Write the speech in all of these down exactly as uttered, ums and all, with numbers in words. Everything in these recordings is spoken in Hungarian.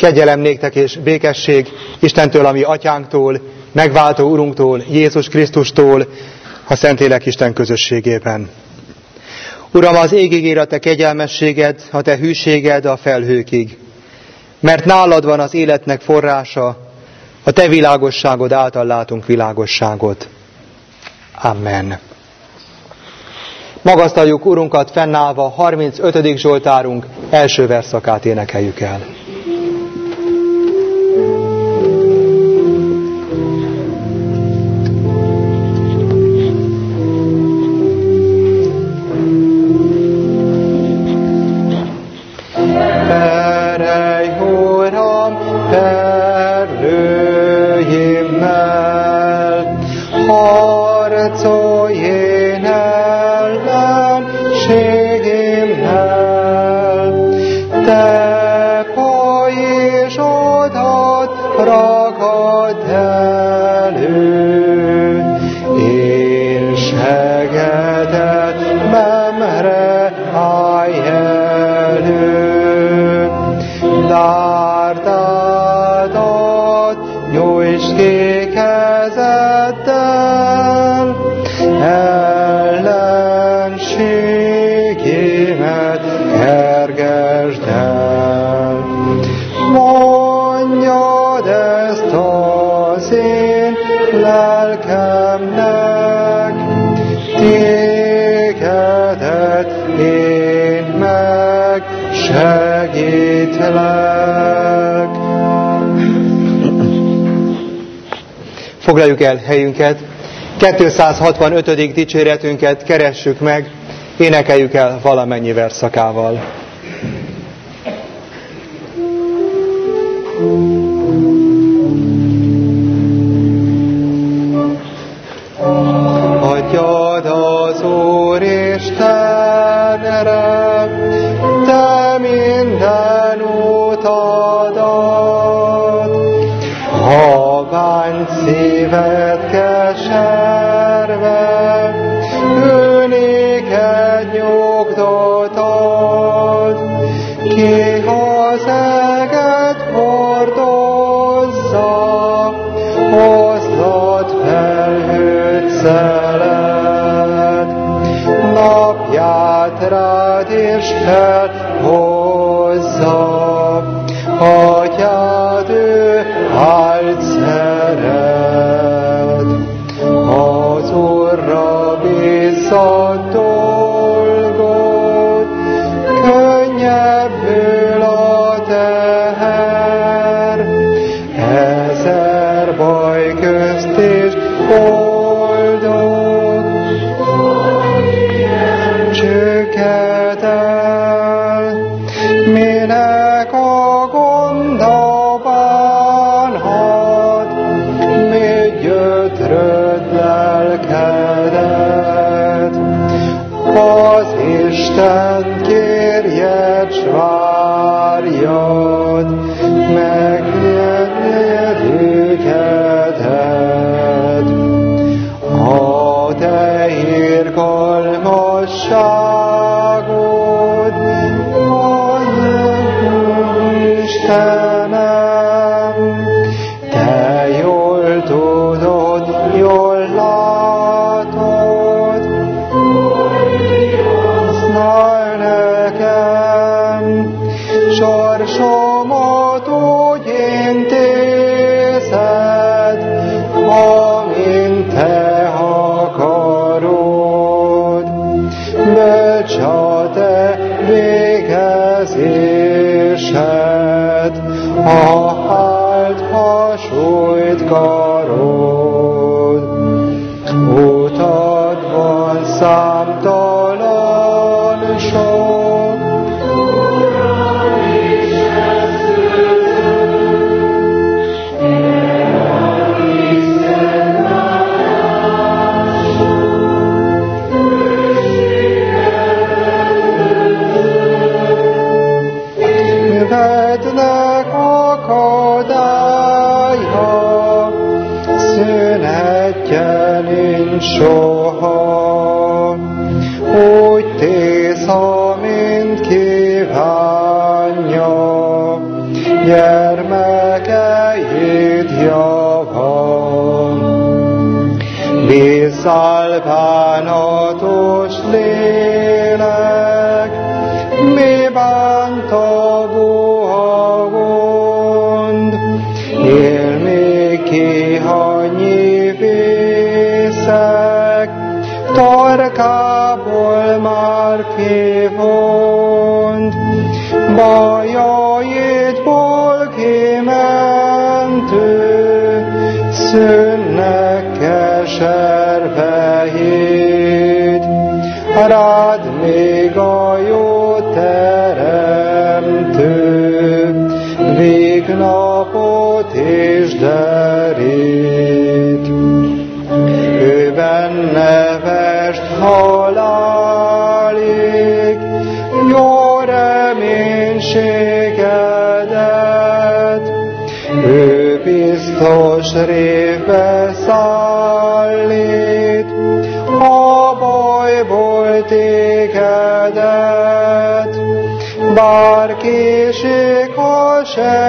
Kegyelem néktek és békesség Istentől, ami atyánktól, megváltó Urunktól, Jézus Krisztustól, a Szentlélek Isten közösségében. Uram, az ég ígér a te kegyelmességed, a te hűséged a felhőkig, mert nálad van az életnek forrása, a te világosságod által látunk világosságot. Amen. Magasztaljuk Urunkat fennállva, harmincötödik Zsoltárunk első verszakát énekeljük el. Foglaljuk el helyünket, kétszázhatvanötödik dicséretünket keressük meg, énekeljük el valamennyi verszakával. Adjad az Úr Istenre, te minden utadat, halvány szíved keserve, ő néked nyugdot ad, ki az eget hordozza, oszlat felhőt szeled, napját rád is felhozza, atyád ő áld szeret. Az Úrra bízzad dolgod, könnyebbül a teher, ezer baj közt is boldog, csügged el, minek a gonda bánhat, mi gyötröd lelkedet. Az Isten kérjed, s várjad, megnyerjed ügyedet. A te irgalmasságod, Istenem, te jól tudod, jól látod, használj nekem, sorsomat úgy intézed, amint te akarod. Bölcs a te végezésed, a hált hasújt karod. Utadban számtalan sok, művednek akadálya, szünetje nincs soha. Úgy tész, amint kívánja, gyermekeit javam. Visszál bánatos lélek, mi bánt a buha gond, él még ki annyi vészek, torkából már kivont, bajaitból kimentő, szűnnek keserve hét, rád még a jó teremtő, végnapot és derét. Ő benne vest halálig, jó reménységedet, ő biztos révbe szállít, a bajból tégedet, bár késik a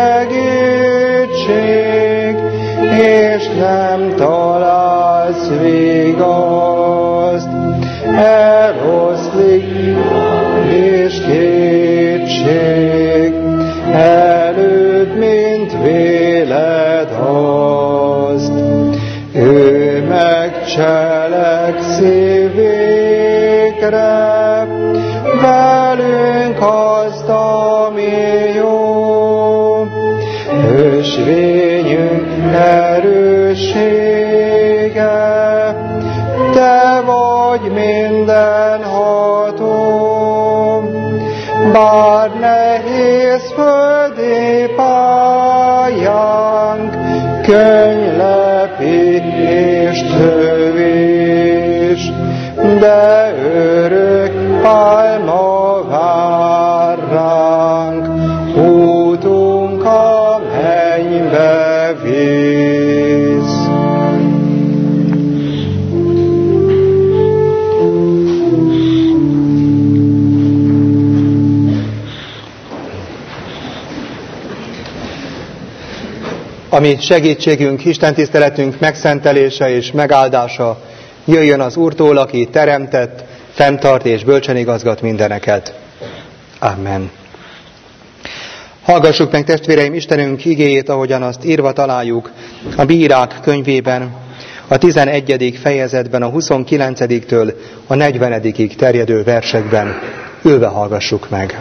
segítség, és nem találsz vigaszt, eloszlik és kétség, előbb, mint véled azt. Ő megcselekszi végre, velünk azt, ami jó. Ösvényünk erőssége, te vagy mindenható. Bár nehéz földi pályánk, könnylepi és tövés, de örök pálma vár ránk, útunk a mennybe visz. Ami segítségünk, istentiszteletünk megszentelése és megáldása jöjjön az Úrtól, aki teremtett, fenntart és bölcsen igazgat mindeneket. Amen. Hallgassuk meg, testvéreim, Istenünk igéjét, ahogyan azt írva találjuk a Bírák könyvében, a tizenegyedik fejezetben, a huszonkilencediktől a negyvenedikig terjedő versekben. Ülve hallgassuk meg.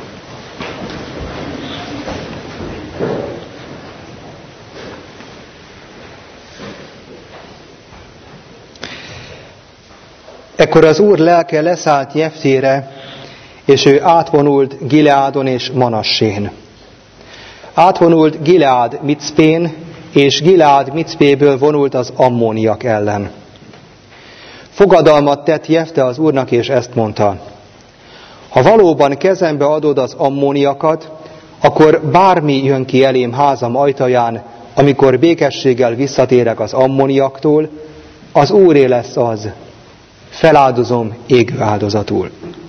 Ekkor az Úr lelke leszállt Jeftére, és ő átvonult Gileádon és Manassén. Átvonult Gileád Micpén, és Gileád Micpéből vonult az ammóniak ellen. Fogadalmat tett Jefte az Úrnak, és ezt mondta: ha valóban kezembe adod az ammóniakat, akkor bármi jön ki elém házam ajtaján, amikor békességgel visszatérek az ammóniaktól, az Úré lesz az, feláldozom égő áldozatul.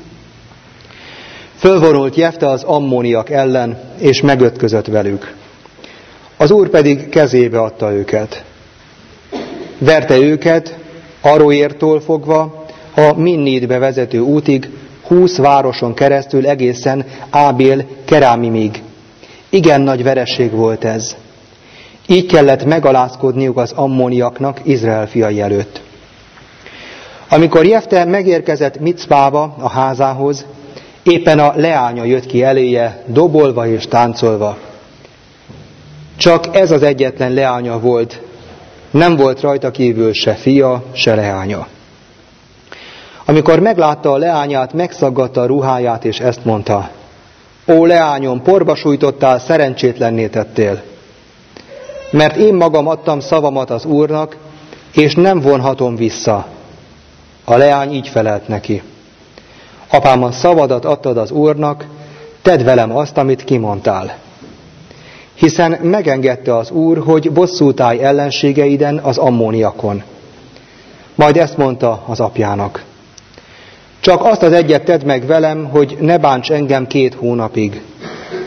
Fölvonult Jefte az ammóniak ellen, és megötközött velük. Az Úr pedig kezébe adta őket. Verte őket, Aroértól fogva, a Minnidbe vezető útig, húsz városon keresztül egészen Ábél Kerámimig. Igen nagy vereség volt ez. Így kellett megalázkodniuk az ammóniaknak Izrael fiai előtt. Amikor Jefte megérkezett Micpába, a házához, éppen a leánya jött ki eléje, dobolva és táncolva. Csak ez az egyetlen leánya volt, nem volt rajta kívül se fia, se leánya. Amikor meglátta a leányát, megszaggatta a ruháját, és ezt mondta: ó leányom, porba sújtottál, szerencsétlenné tettél. Mert én magam adtam szavamat az Úrnak, és nem vonhatom vissza. A leány így felelt neki: apám, a szavadat adtad az Úrnak, tedd velem azt, amit kimondtál. Hiszen megengedte az Úr, hogy bosszút állj ellenségeiden, az ammóniakon. Majd ezt mondta az apjának: csak azt az egyet tedd meg velem, hogy ne bánts engem két hónapig.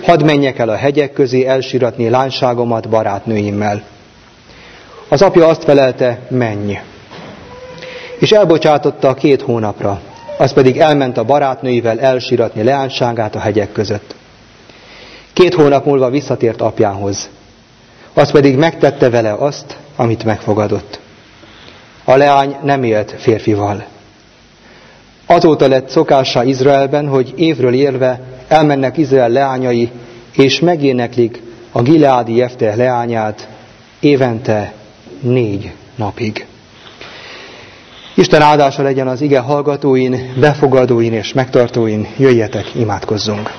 hadd menjek el a hegyek közé elsiratni lányságomat barátnőimmel. Az apja azt felelte, menj. És elbocsátotta két hónapra, az pedig elment a barátnőivel elsiratni leányságát a hegyek között. Két hónap múlva visszatért apjához, az pedig megtette vele azt, amit megfogadott. A leány nem élt férfival. Azóta lett szokássá Izraelben, hogy évről évre elmennek Izrael leányai, és megéneklik a gileádi Jefte leányát évente négy napig. Isten áldása legyen az ige hallgatóin, befogadóin és megtartóin, jöjjetek, imádkozzunk!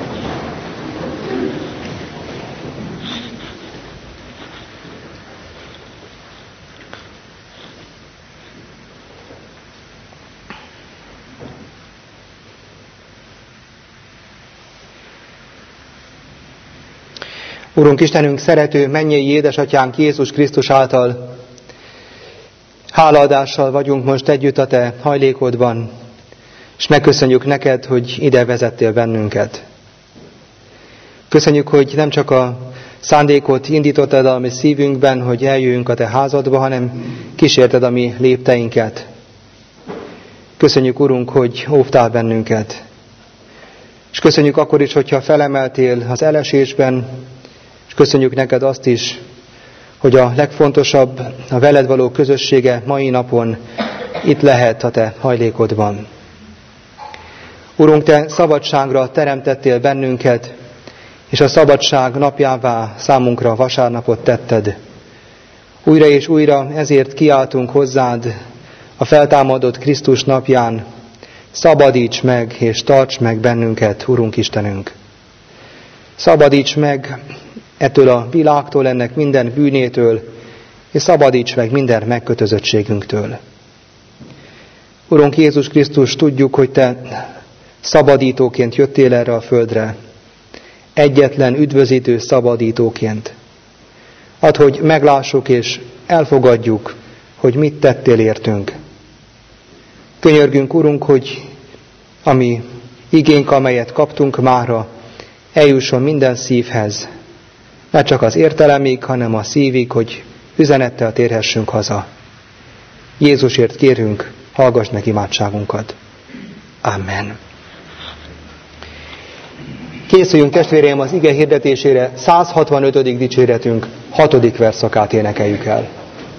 Urunk Istenünk, szerető, mennyei édesatyánk Jézus Krisztus által hálaadással vagyunk most együtt a Te hajlékodban, és megköszönjük neked, hogy ide vezettél bennünket. Köszönjük, hogy nem csak a szándékot indítottad a mi szívünkben, hogy eljöjjünk a Te házadba, hanem kísérted a mi lépteinket. Köszönjük, Urunk, hogy óvtál bennünket. És köszönjük akkor is, hogyha felemeltél az elesésben, és köszönjük neked azt is, hogy a legfontosabb, a veled való közössége mai napon itt lehet a Te hajlékodban. Urunk, Te szabadságra teremtettél bennünket, és a szabadság napjává számunkra vasárnapot tetted. Újra és újra ezért kiáltunk hozzád a feltámadott Krisztus napján, szabadíts meg és tarts meg bennünket, Urunk Istenünk. Szabadíts meg ettől a világtól, ennek minden bűnétől, és szabadíts meg minden megkötözöttségünktől. Urunk Jézus Krisztus, tudjuk, hogy Te szabadítóként jöttél erre a földre, egyetlen üdvözítő szabadítóként. Add, hogy meglássuk és elfogadjuk, hogy mit tettél értünk. Könyörgünk, Urunk, hogy ami igénk, amelyet kaptunk mára, eljusson minden szívhez, ne csak az értelemig, hanem a szívig, hogy üzenettel térhessünk haza. Jézusért kérünk, hallgass meg imádságunkat. Amen. Készüljünk, testvéreim, az ige hirdetésére, száz hatvanötödik dicséretünk hatodik verszakát énekeljük el.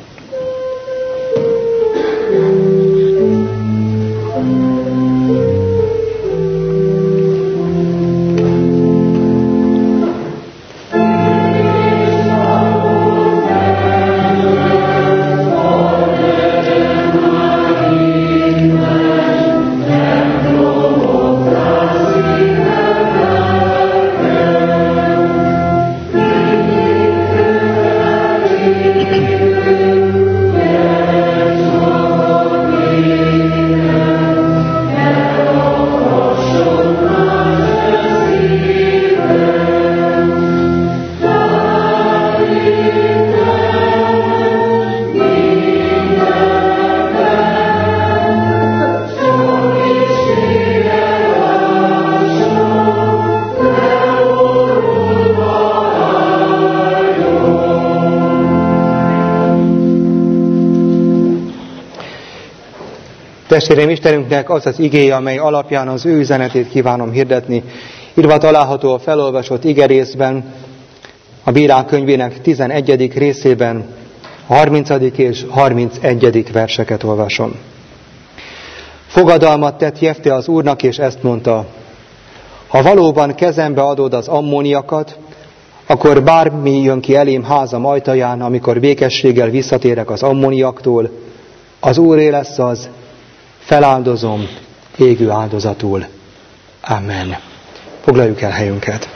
Testvérem, Istenünknek az az igéje, amely alapján az ő üzenetét kívánom hirdetni. Írva található a felolvasott igerészben, a Bírák könyvének tizenegyedik részében, a harmincadik és harmincegyedik verseket olvasom. Fogadalmat tett Jefte az Úrnak, és ezt mondta: ha valóban kezembe adod az ammóniakat, akkor bármi jön ki elém házam ajtaján, amikor békességgel visszatérek az ammóniaktól, az Úré lesz az, feláldozom égő áldozatul. Amen. Foglaljuk el helyünket.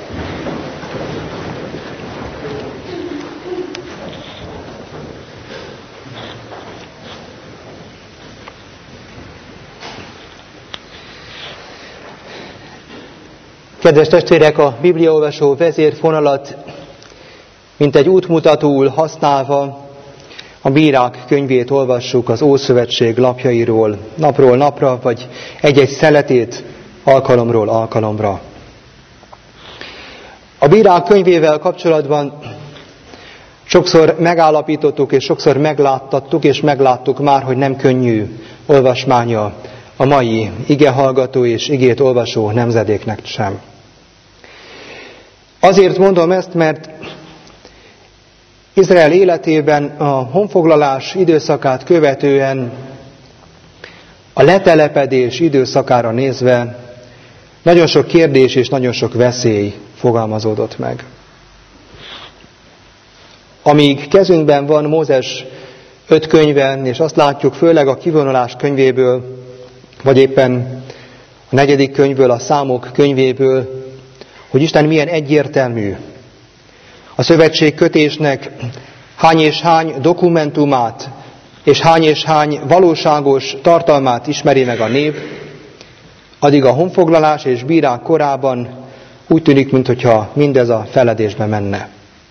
Kedves testvérek, a bibliaolvasó vezérfonalat, mint egy útmutatóul használva, a Bírák könyvét olvassuk az Ószövetség lapjairól, napról napra, vagy egy-egy szeletét alkalomról alkalomra. A Bírák könyvével kapcsolatban sokszor megállapítottuk, és sokszor megláttattuk, és megláttuk már, hogy nem könnyű olvasmánya a mai igehallgató és igét olvasó nemzedéknek sem. Azért mondom ezt, mert Izrael életében a honfoglalás időszakát követően a letelepedés időszakára nézve nagyon sok kérdés és nagyon sok veszély fogalmazódott meg. Amíg kezünkben van Mózes öt könyve, és azt látjuk főleg a kivonulás könyvéből, vagy éppen a negyedik könyvből, a Számok könyvéből, hogy Isten milyen egyértelmű. A szövetségkötésnek hány és hány dokumentumát, és hány és hány valóságos tartalmát ismeri meg a nép, addig a honfoglalás és bírák korában úgy tűnik, mintha mindez a feledésbe menne.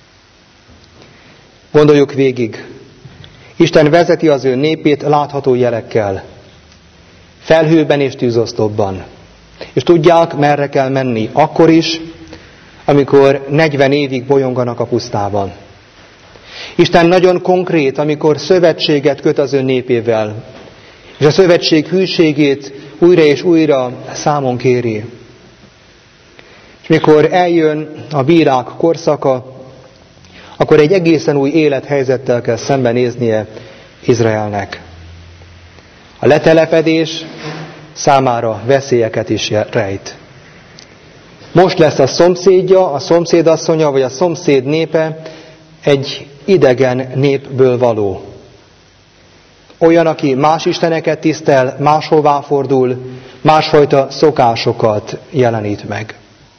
Gondoljuk végig. Isten vezeti az ő népét látható jelekkel, felhőben és tűzoszlopban. És tudják, merre kell menni, akkor is, amikor negyven évig bolyonganak a pusztában. Isten nagyon konkrét, amikor szövetséget köt az ő népével, és a szövetség hűségét újra és újra számon kéri. És mikor eljön a bírák korszaka, akkor egy egészen új élethelyzettel kell szembenéznie Izraelnek. A letelepedés számára veszélyeket is rejt. Most lesz a szomszédja, a szomszédasszonya, vagy a szomszéd népe egy idegen népből való. Olyan, aki más isteneket tisztel, máshová fordul, másfajta szokásokat jelenít meg.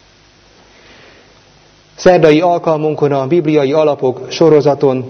Szerdai alkalmunkon a bibliai alapok sorozaton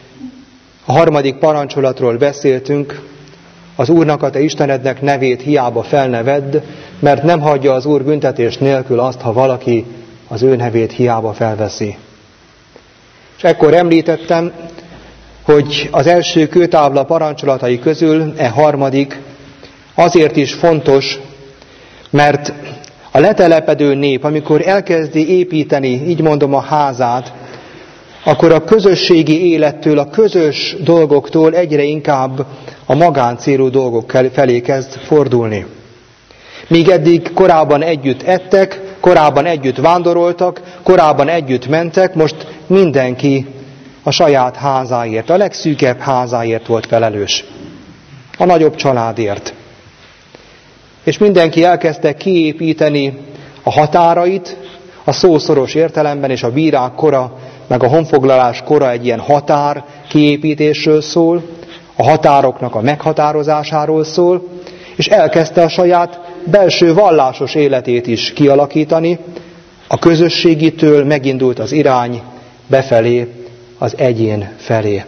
a harmadik parancsolatról beszéltünk, az Úrnak, a te Istenednek nevét hiába felnevedd, mert nem hagyja az Úr büntetés nélkül azt, ha valaki az ő nevét hiába felveszi. És ekkor említettem, hogy az első kőtábla parancsolatai közül e harmadik azért is fontos, mert a letelepedő nép, amikor elkezdi építeni, így mondom, a házát, akkor a közösségi élettől, a közös dolgoktól egyre inkább a magáncélú dolgok felé kezd fordulni. Míg eddig korábban együtt ettek, korábban együtt vándoroltak, korábban együtt mentek, most mindenki a saját házáért, a legszűkebb házáért volt felelős. A nagyobb családért. És mindenki elkezdte kiépíteni a határait, a szószoros értelemben, és a bírák kora, meg a honfoglalás kora egy ilyen határ kiépítésről szól, a határoknak a meghatározásáról szól, és elkezdte a saját belső vallásos életét is kialakítani, a közösségitől megindult az irány befelé, az egyén felé.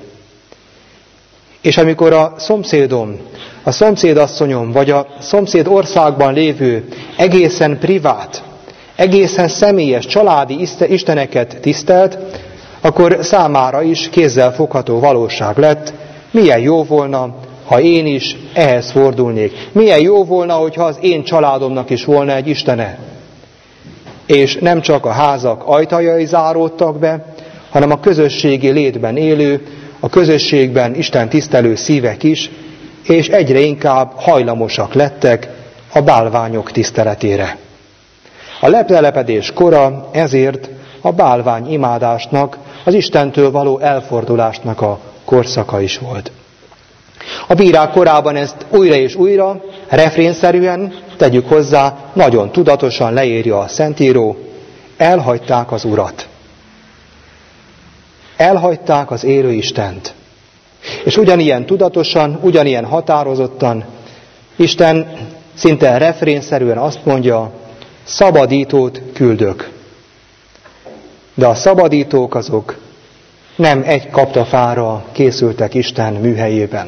És amikor a szomszédom, a szomszédasszonyom, vagy a szomszéd országban lévő egészen privát, egészen személyes, családi isteneket tisztelt, akkor számára is kézzel fogható valóság lett, milyen jó volna, ha én is ehhez fordulnék. Milyen jó volna, hogyha az én családomnak is volna egy istene. És nem csak a házak ajtajai záródtak be, hanem a közösségi létben élő, a közösségben Isten tisztelő szívek is, és egyre inkább hajlamosak lettek a bálványok tiszteletére. A letelepedés kora ezért a bálvány imádásnak, az Istentől való elfordulásnak a korszaka is volt. A bírák korában ezt újra és újra, refrénszerűen, tegyük hozzá, nagyon tudatosan leírja a Szentíró, elhagyták az Urat. Elhagyták az élő Istent. És ugyanilyen tudatosan, ugyanilyen határozottan Isten szinte refrénszerűen azt mondja, szabadítót küldök. De a szabadítók azok nem egy kaptafára készültek Isten műhelyében.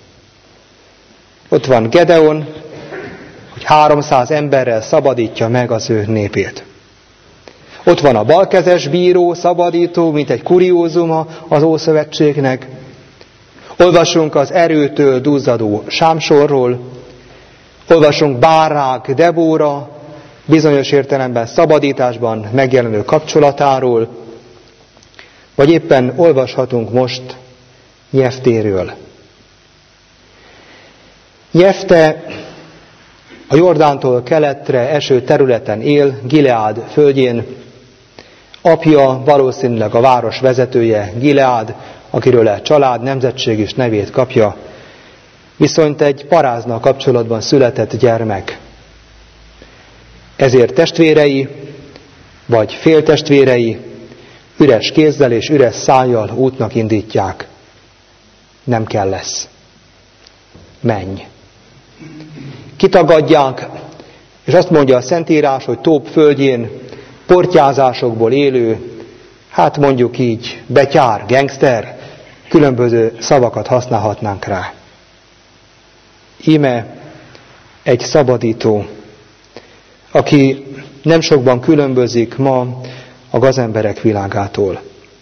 Ott van Gedeon, hogy háromszáz emberrel szabadítja meg az ő népét. Ott van a balkezes bíró, szabadító, mint egy kuriózuma az Ószövetségnek. Olvasunk az erőtől duzzadó Sámsorról, olvasunk Bárák, Debóra, bizonyos értelemben szabadításban megjelenő kapcsolatáról, vagy éppen olvashatunk most Jeftéről. Jefte a Jordántól keletre eső területen él, Gileád földjén. Apja valószínűleg a város vezetője, Gileád, akiről a család, nemzetség is nevét kapja, viszont egy paráznal kapcsolatban született gyermek. Ezért testvérei, vagy féltestvérei üres kézzel és üres szájjal útnak indítják. Nem kell lesz. Menj. Kitagadják, és azt mondja a Szentírás, hogy Tób földjén portyázásokból élő, hát mondjuk így, betyár, gengszter, különböző szavakat használhatnánk rá. Íme egy szabadító, aki nem sokban különbözik ma a gazemberek világától.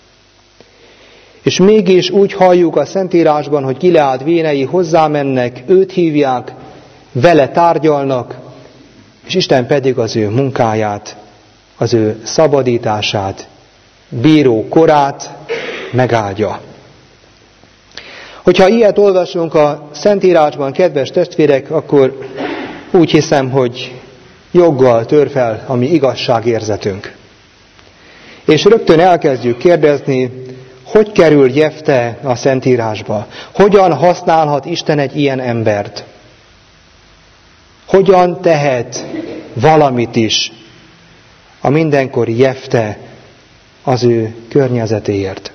És mégis úgy halljuk a Szentírásban, hogy Gileád vénei hozzámennek, őt hívják, vele tárgyalnak, és Isten pedig az ő munkáját, az ő szabadítását, bíró korát megáldja. Hogyha ilyet olvasunk a Szentírásban, kedves testvérek, akkor úgy hiszem, hogy joggal tör fel a mi igazságérzetünk. És rögtön elkezdjük kérdezni, hogy kerül Jefte a Szentírásba? Hogyan használhat Isten egy ilyen embert? Hogyan tehet valamit is a mindenkori Jefte az ő környezetéért?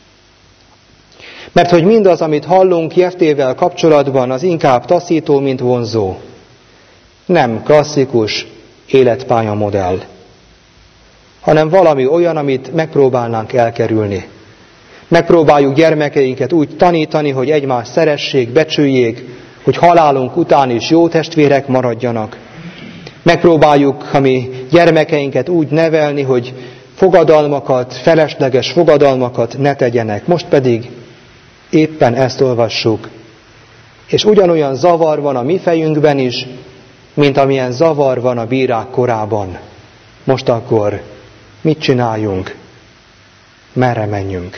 Mert hogy mindaz, amit hallunk Jeftével kapcsolatban, az inkább taszító, mint vonzó. Nem klasszikus életpályamodell, hanem valami olyan, amit megpróbálnánk elkerülni. Megpróbáljuk gyermekeinket úgy tanítani, hogy egymást szeressék, becsüljék, hogy halálunk után is jó testvérek maradjanak. Megpróbáljuk a mi gyermekeinket úgy nevelni, hogy fogadalmakat, felesleges fogadalmakat ne tegyenek. Most pedig éppen ezt olvassuk. És ugyanolyan zavar van a mi fejünkben is, mint amilyen zavar van a bírák korában. Most akkor mit csináljunk? Merre menjünk?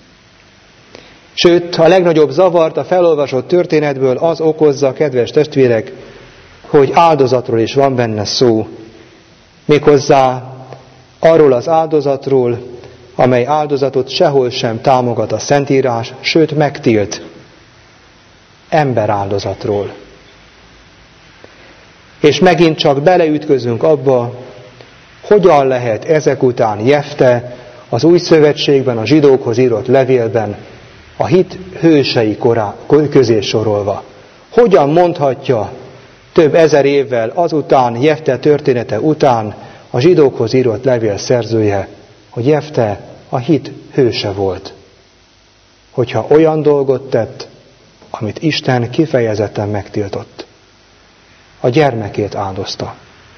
Sőt, a legnagyobb zavart a felolvasott történetből az okozza, kedves testvérek, hogy áldozatról is van benne szó. Méghozzá arról az áldozatról, amely áldozatot sehol sem támogat a Szentírás, sőt megtilt. Emberáldozatról. És megint csak beleütközünk abba, hogyan lehet ezek után Jefte az Új Szövetségben, a zsidókhoz írott levélben a hit hősei korá, közé sorolva. Hogyan mondhatja több ezer évvel azután, Jefte története után a zsidókhoz írott levél szerzője, hogy Jefte a hit hőse volt. Hogyha olyan dolgot tett, amit Isten kifejezetten megtiltott. A gyermekét áldozta.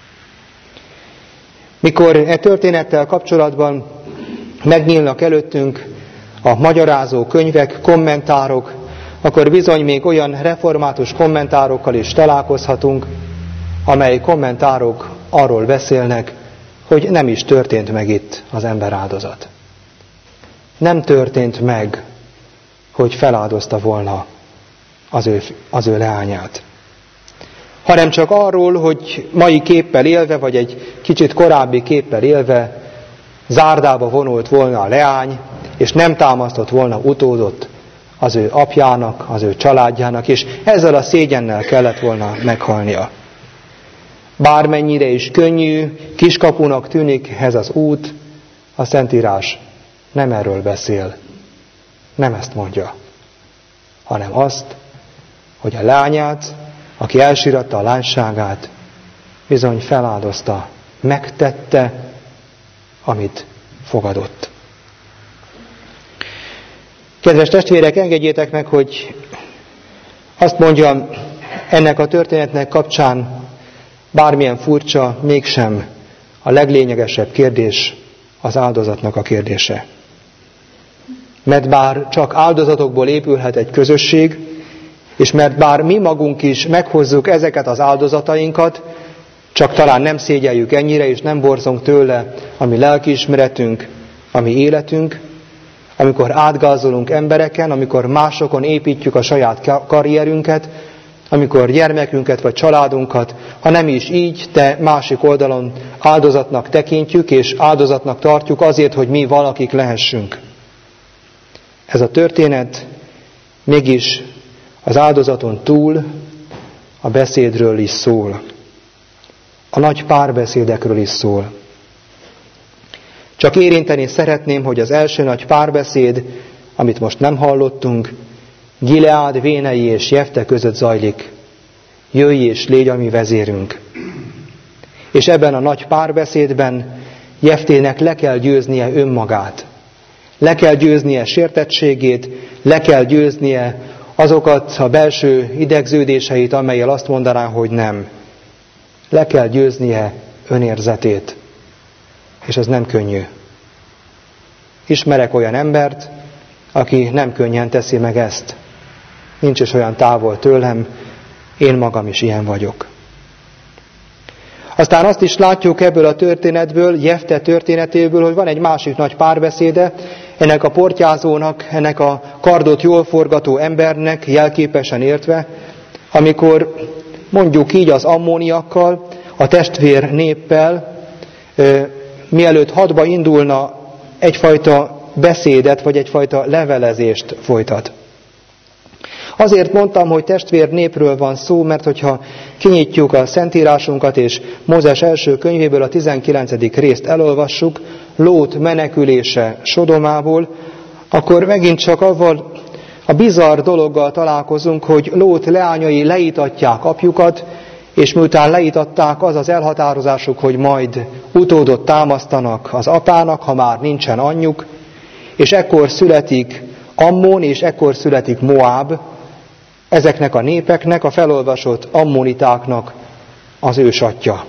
Mikor e történettel kapcsolatban megnyílnak előttünk a magyarázó könyvek, kommentárok, akkor bizony még olyan református kommentárokkal is találkozhatunk, amely kommentárok arról beszélnek, hogy nem is történt meg itt az emberáldozat. Nem történt meg, hogy feláldozta volna az ő, az ő leányát. Hanem csak arról, hogy mai képpel élve, vagy egy kicsit korábbi képpel élve zárdába vonult volna a leány, és nem támasztott volna utódot az ő apjának, az ő családjának, és ezzel a szégyennel kellett volna meghalnia. Bármennyire is könnyű, kiskapunak tűnik ez az út, a Szentírás nem erről beszél, nem ezt mondja, hanem azt, hogy a lányát, aki elsíratta a lányságát, bizony feláldozta, megtette, amit fogadott. Kedves testvérek, engedjétek meg, hogy azt mondjam, ennek a történetnek kapcsán bármilyen furcsa, mégsem a leglényegesebb kérdés az áldozatnak a kérdése. Mert bár csak áldozatokból épülhet egy közösség, és mert bár mi magunk is meghozzuk ezeket az áldozatainkat, Csak talán nem szégyeljük ennyire, és nem borzong tőle a mi lelkiismeretünk, a mi életünk, amikor átgázolunk embereken, amikor másokon építjük a saját karrierünket, amikor gyermekünket vagy családunkat, ha nem is így, de másik oldalon áldozatnak tekintjük, és áldozatnak tartjuk azért, hogy mi valakik lehessünk. Ez a történet mégis az áldozaton túl a beszédről is szól. A nagy párbeszédekről is szól. Csak érinteni szeretném, hogy az első nagy párbeszéd, amit most nem hallottunk, Gileád vénei és Jefte között zajlik. Jöjj és légy a mi vezérünk. És ebben a nagy párbeszédben Jeftének le kell győznie önmagát. Le kell győznie sértettségét, le kell győznie azokat a belső idegződéseit, amellyel azt mondaná, hogy nem. Le kell győznie önérzetét. És ez nem könnyű. Ismerek olyan embert, aki nem könnyen teszi meg ezt. Nincs is olyan távol tőlem, én magam is ilyen vagyok. Aztán azt is látjuk ebből a történetből, Jefte történetéből, hogy van egy másik nagy párbeszéde, ennek a portyázónak, ennek a kardot jól forgató embernek jelképesen értve, amikor mondjuk így az ammóniakkal, a testvér néppel, mielőtt hadba indulna, egyfajta beszédet, vagy egyfajta levelezést folytat. Azért mondtam, hogy testvér népről van szó, mert hogyha kinyitjuk a Szentírásunkat, és Mózes első könyvéből a tizenkilencedik részt elolvassuk, Lót menekülése Sodomából, akkor megint csak avval a bizarr dologgal találkozunk, hogy Lót leányai leítatják apjukat, és miután leítatták, az az elhatározásuk, hogy majd utódot támasztanak az apának, ha már nincsen anyjuk, és ekkor születik Ammon, és ekkor születik Moáb, ezeknek a népeknek, a felolvasott ammonitáknak az ősatja.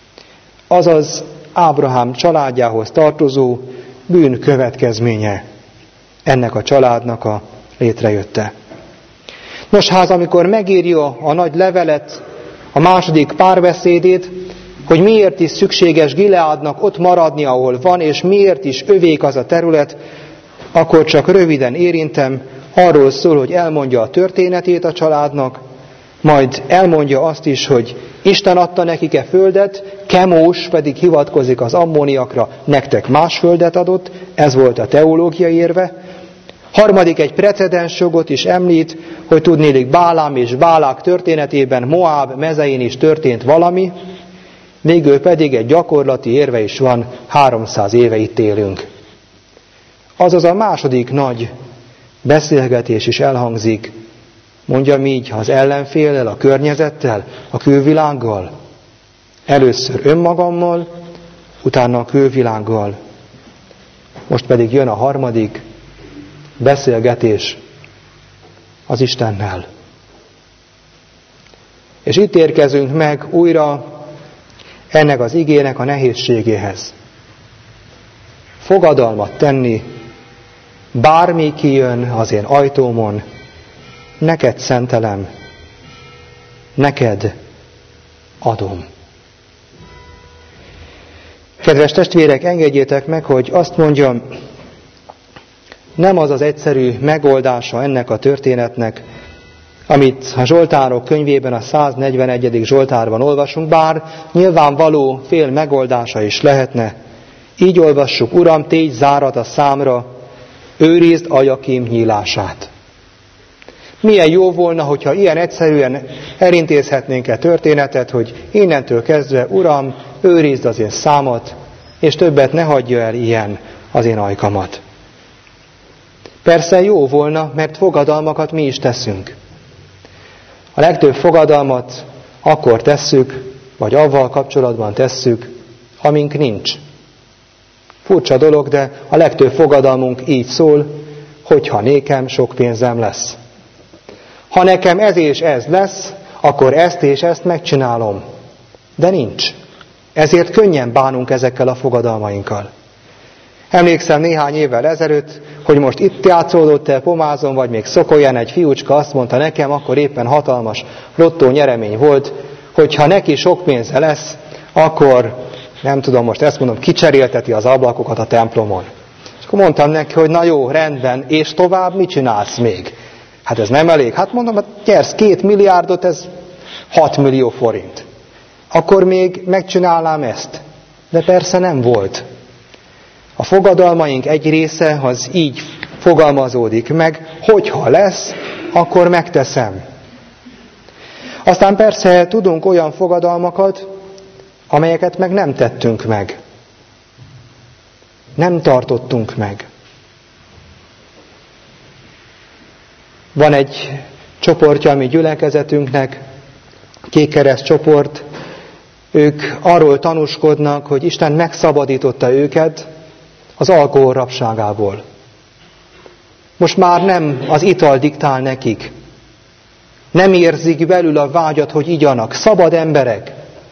Azaz Ábrahám családjához tartozó bűn következménye ennek a családnak a létrejötte. Nos, hát amikor megírja a nagy levelet, a második párbeszédét, hogy miért is szükséges Gileádnak ott maradni, ahol van, és miért is övék az a terület, akkor csak röviden érintem, arról szól, hogy elmondja a történetét a családnak, majd elmondja azt is, hogy Isten adta nekik-e földet, Kemós pedig hivatkozik az ammóniakra, nektek más földet adott, ez volt a teológiai érve. Harmadik egy precedens jogot is említ, hogy tudnélik Bálám és Bálák történetében Moáb mezein is történt valami, végül pedig egy gyakorlati érve is van, háromszáz éve itt élünk. Azaz a második nagy beszélgetés is elhangzik, mondjam így, az ellenféllel, a környezettel, a külvilággal. Először önmagammal, utána a külvilággal. Most pedig jön a harmadik beszélgetés az Istennel. És itt érkezünk meg újra ennek az igének a nehézségéhez. Fogadalmat tenni, bármi kijön az én ajtómon, neked szentelem, neked adom. Kedves testvérek, engedjétek meg, hogy azt mondjam, nem az az egyszerű megoldása ennek a történetnek, amit a Zsoltárok könyvében a száznegyvenegyedik Zsoltárban olvasunk, bár nyilvánvaló fél megoldása is lehetne. Így olvassuk, Uram, tégy zárat a számra, őrizd Ajakim nyílását. Milyen jó volna, hogyha ilyen egyszerűen elintézhetnénk a történetet, hogy innentől kezdve, Uram, őrizd az én számat, és többet ne hagyja el ilyen az én ajkamat. Persze jó volna, mert fogadalmakat mi is teszünk. A legtöbb fogadalmat akkor tesszük, vagy avval kapcsolatban tesszük, amink nincs. Furcsa dolog, de a legtöbb fogadalmunk így szól, hogyha nékem sok pénzem lesz. Ha nekem ez és ez lesz, akkor ezt és ezt megcsinálom. De nincs. Ezért könnyen bánunk ezekkel a fogadalmainkkal. Emlékszem néhány évvel ezelőtt, hogy most itt játszódott el Pomázon, vagy még Szokolyán egy fiúcska azt mondta nekem, akkor éppen hatalmas lottó nyeremény volt, hogy ha neki sok pénze lesz, akkor, nem tudom, most ezt mondom, kicserélteti az ablakokat a templomon. És akkor mondtam neki, hogy na jó, rendben, és tovább mit csinálsz még? Hát ez nem elég. Hát mondom, hát nyersz két milliárdot, ez hat millió forint. Akkor még megcsinálnám ezt. De persze nem volt. A fogadalmaink egy része az így fogalmazódik meg, hogyha lesz, akkor megteszem. Aztán persze tudunk olyan fogadalmakat, amelyeket meg nem tettünk meg. Nem tartottunk meg. Van egy csoportja a mi gyülekezetünknek, Kékkereszt csoport, ők arról tanúskodnak, hogy Isten megszabadította őket az alkohol rabságából. Most már nem az ital diktál nekik. Nem érzik belül a vágyat, hogy igyanak. Szabad emberek.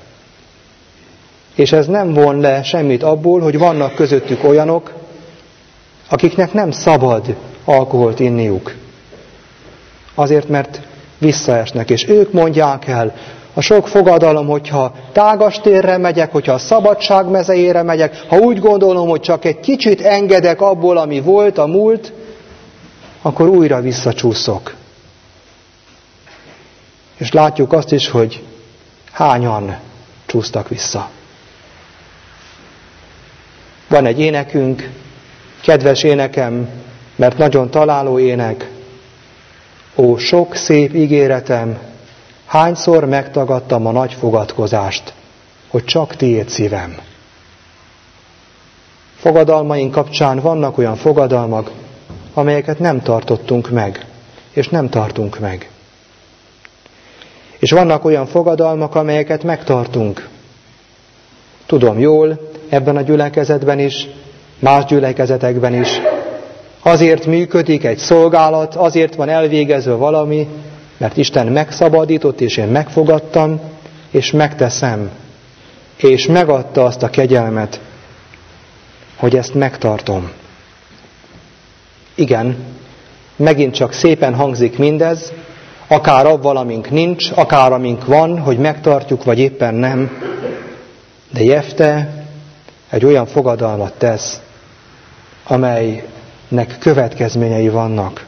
És ez nem von le semmit abból, hogy vannak közöttük olyanok, akiknek nem szabad alkoholt inniuk. Azért, mert visszaesnek, és ők mondják el, a sok fogadalom, hogyha tágas térre megyek, hogyha a szabadság mezejére megyek, ha úgy gondolom, hogy csak egy kicsit engedek abból, ami volt a múlt, akkor újra visszacsúszok. És látjuk azt is, hogy hányan csúsztak vissza. Van egy énekünk, kedves énekem, mert nagyon találó ének. Ó, sok szép ígéretem, hányszor megtagadtam a nagy fogadkozást, hogy csak tiéd szívem. Fogadalmaink kapcsán vannak olyan fogadalmak, amelyeket nem tartottunk meg, és nem tartunk meg. És vannak olyan fogadalmak, amelyeket megtartunk. Tudom jól, ebben a gyülekezetben is, más gyülekezetekben is. Azért működik egy szolgálat, azért van elvégezve valami, mert Isten megszabadított, és én megfogadtam, és megteszem. És megadta azt a kegyelmet, hogy ezt megtartom. Igen, megint csak szépen hangzik mindez, akár abban, amink nincs, akár amink van, hogy megtartjuk, vagy éppen nem. De Jefte egy olyan fogadalmat tesz, amelynek következményei vannak.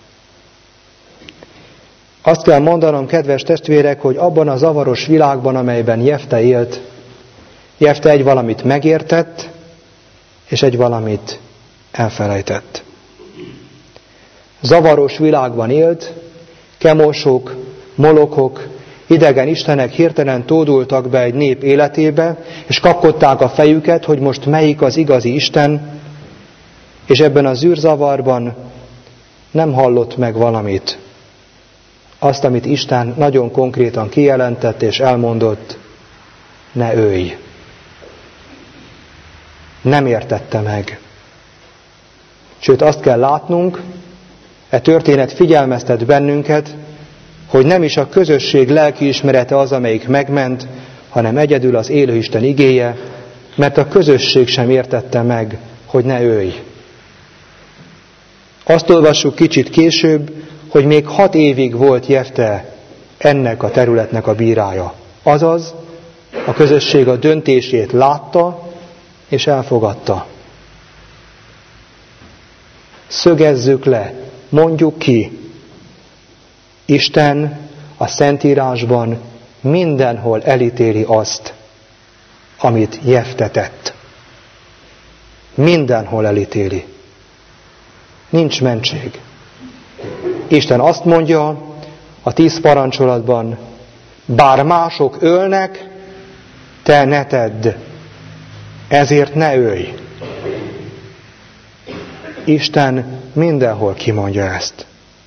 Azt kell mondanom, kedves testvérek, hogy abban a zavaros világban, amelyben Jefte élt, Jefte egy valamit megértett, és egy valamit elfelejtett. Zavaros világban élt, kemosok, molokok, idegen istenek hirtelen tódultak be egy nép életébe, és kapkodták a fejüket, hogy most melyik az igazi Isten, és ebben az űrzavarban nem hallott meg valamit. Azt, amit Isten nagyon konkrétan kijelentett és elmondott, ne ölj. Nem értette meg. Sőt, azt kell látnunk, e történet figyelmeztet bennünket, hogy nem is a közösség lelkiismerete az, amelyik megment, hanem egyedül az élő Isten igéje, mert a közösség sem értette meg, hogy ne ölj. Azt olvassuk kicsit később, hogy még hat évig volt Jefte ennek a területnek a bírája. Azaz, a közösség a döntését látta és elfogadta. Szögezzük le, mondjuk ki, Isten a Szentírásban mindenhol elítéli azt, amit Jefte tett. Mindenhol elítéli. Nincs mentség. Isten azt mondja a tíz parancsolatban, bár mások ölnek, te ne tedd, ezért ne ölj. Isten mindenhol kimondja ezt.